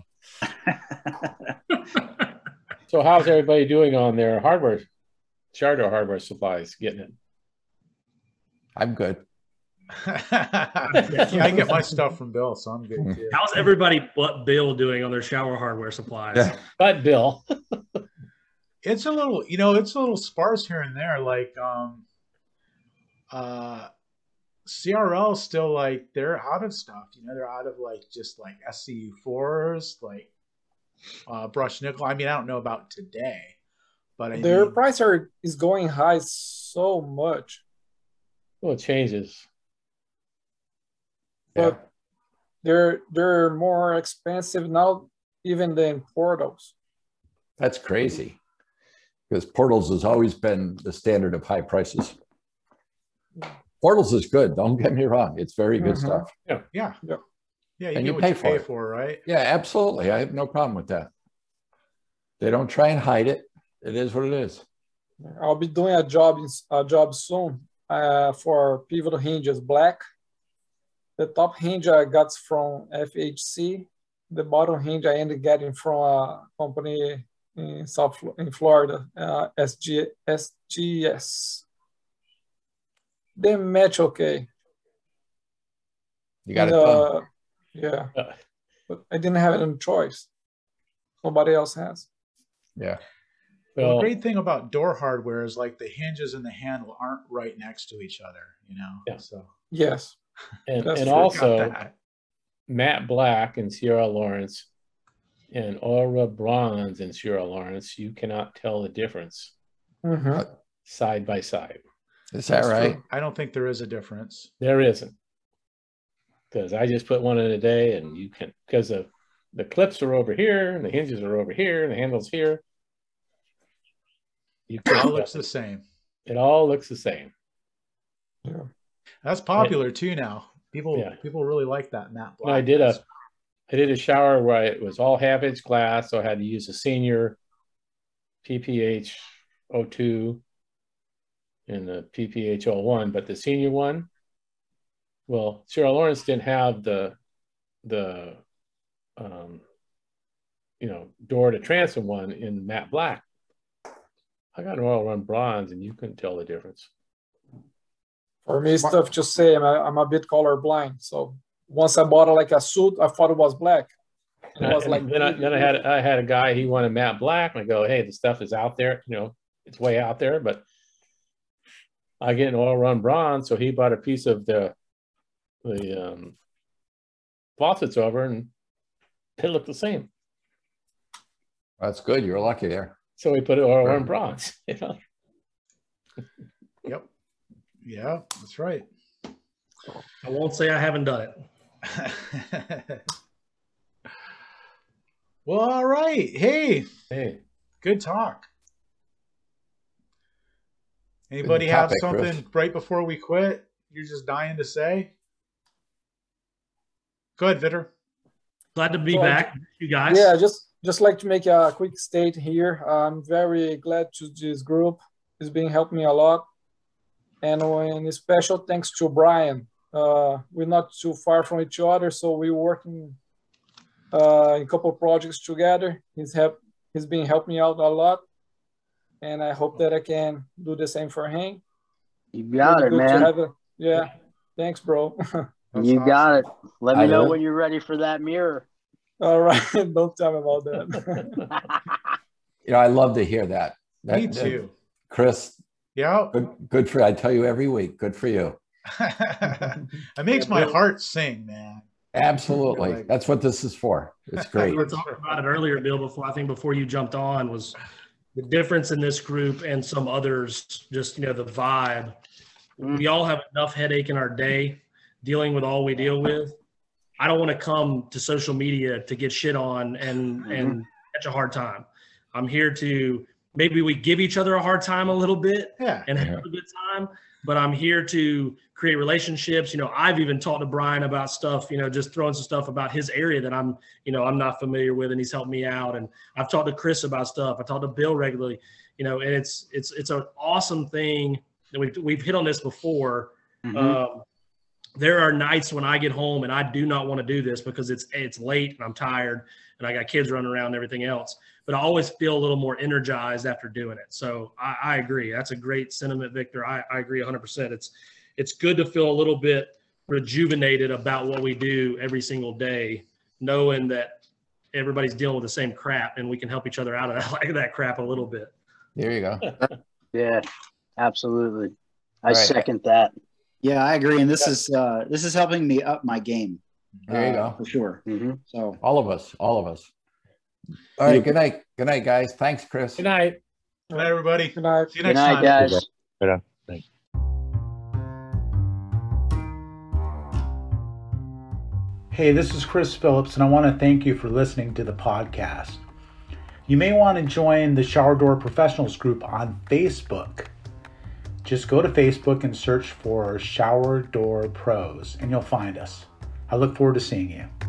B: So how's everybody doing on their hardware, shower door hardware supplies? Getting it?
F: I'm good.
A: Yeah, I get my stuff from Bill, so I'm good too.
D: How's everybody but Bill doing on their shower hardware supplies?
F: Yeah.
B: But Bill,
A: It's a little, you know, it's a little sparse here and there. Like, um, uh, C R L still like they're out of stuff. You know, they're out of like just like S C U fours, like uh, brushed nickel. I mean, I don't know about today, but I
G: Their
A: mean,
G: price are is going high so much.
B: well, it changes.
G: But they're they're more expensive now even than Portals.
F: That's crazy. Because Portals has always been the standard of high prices. Portals is good. Don't get me wrong. It's very good
G: Mhm.
F: stuff.
A: yeah,
G: Yeah.
A: yeah, you
F: And
A: get
F: you
A: what
F: pay
A: you
F: for
A: pay
F: it.
A: for, right?
F: Yeah, absolutely. I have no problem with that. They don't try and hide it. It is what it is.
G: I'll be doing a job in, a job soon uh, for pivotal hinges black. The top hinge I got from F H C. The bottom hinge I ended getting from a company in South in Florida, uh, S G S G S. They match okay.
F: You got
G: And,
F: it done.
G: uh, yeah,
B: Uh,
G: but I didn't have any choice. Nobody else has.
F: Yeah.
A: Well,
B: Well,
A: the great thing about door hardware is like the hinges and the handle aren't right next to each other. You know,
B: Yeah.
A: so
G: Yes.
B: and,
G: That's
B: and
G: true.
B: also
A: Got that.
B: Matt Black and Sierra Lawrence and Aura Bronze and Sierra Lawrence, you cannot tell the difference
G: hmm
B: side by side.
F: Is that
A: That's
F: right?
A: true. I don't think there is a difference.
B: There isn't. Because I just put one in a day and you can, because the, the clips are over here and the hinges are over here and the handle's here. You
A: It all
B: can't
A: looks
B: tell.
A: the same.
B: It all looks the same.
G: Yeah.
A: That's popular too now. People
B: Yeah.
A: people really like that matte black.
B: I did a I did a shower where it was all half inch glass, so I had to use a senior P P H oh two and the P P H oh one, but the senior one, well, Sierra Lawrence didn't have the the um, you know, door to transom one in matte black. I got an oil run bronze, and you couldn't tell the difference.
G: For me, it's tough to say. I'm a, I'm a bit colorblind. So once I bought like a suit, I thought it was black. And it was
B: And
G: like
B: then I, then I had I had a guy, he wanted matte black, and I go, hey, the stuff is out there, you know, it's way out there, but I get an oil run bronze, so he bought a piece of the the um, faucets over, and it looked the same.
F: That's good. You're lucky there.
B: So we put it oil run bronze. You know?
A: Yep. Yeah, that's right.
D: I won't say I haven't done it.
A: Well, all right. Hey,
B: Hey,
A: good talk. Anybody
F: Good
A: have
F: topic,
A: something
F: Chris.
A: right before we quit you're just dying to say? Go ahead, Vitter.
D: Glad to be
G: So I-
D: back, you guys.
G: Yeah, just just like to make a quick state here. I'm very glad to this group. It's been helping me a lot, and when special thanks to Brian. Uh, we're not too far from each other, so we're working uh, in a couple of projects together. He's help he's been helping me out a lot, and I hope that I can do the same for him.
E: You got
G: Really
E: it,
G: good to
E: man.
G: have it. Yeah, thanks, bro.
A: That's
E: You got it.
A: awesome.
E: Let me
F: I
E: know
F: will.
E: when you're ready for that mirror.
G: All right, don't tell me about that.
F: You know, I love to hear that. That-
A: Me
F: that-
A: too.
F: Chris,
A: Yeah.
F: good, good for I tell you every week. Good for you.
A: It makes my heart sing, man.
F: Absolutely.
A: Like-
F: That's what this is for. It's great.
D: We were talking about it earlier, Bill, before I think before you jumped on, was the difference in this group and some others, just, you know, the vibe. We all have enough headache in our day dealing with all we deal with. I don't want to come to social media to get shit on and, and catch a hard time. I'm here to maybe we give each other a hard time a little bit
A: Yeah.
D: and have
F: Yeah.
D: a good time, but I'm here to create relationships. You know, I've even talked to Brian about stuff, you know, just throwing some stuff about his area that I'm, you know, I'm not familiar with, and he's helped me out. And I've talked to Chris about stuff. I talk to Bill regularly, you know, and it's, it's, it's an awesome thing that we've, we've hit on this before.
E: Mhm.
D: Um, there are nights when I get home and I do not want to do this because it's, it's late and I'm tired and I got kids running around and everything else, but I always feel a little more energized after doing it. So I, I agree. That's a great sentiment, Victor. I, I agree a hundred percent. It's, it's good to feel a little bit rejuvenated about what we do every single day, knowing that everybody's dealing with the same crap and we can help each other out of that, like that crap a little bit.
F: There you go.
E: Yeah, absolutely. I
F: Right.
E: second that.
C: Yeah, I agree. And this is uh, this is helping me up my game.
F: There you
C: uh,
F: go.
C: for sure.
E: hmm
C: So
F: All of us. All of us. All right. Good night. Good night, guys. Thanks, Chris.
B: Good night.
A: Good night, everybody.
G: Good night.
A: See you
E: Good
A: next
E: night,
A: time.
E: guys.
H: Right on. Thanks.
A: Hey, this is Chris Phillips, and I want to thank you for listening to the podcast. You may want to join the Shower Door Professionals group on Facebook. Just go to Facebook and search for Shower Door Pros, and you'll find us. I look forward to seeing you.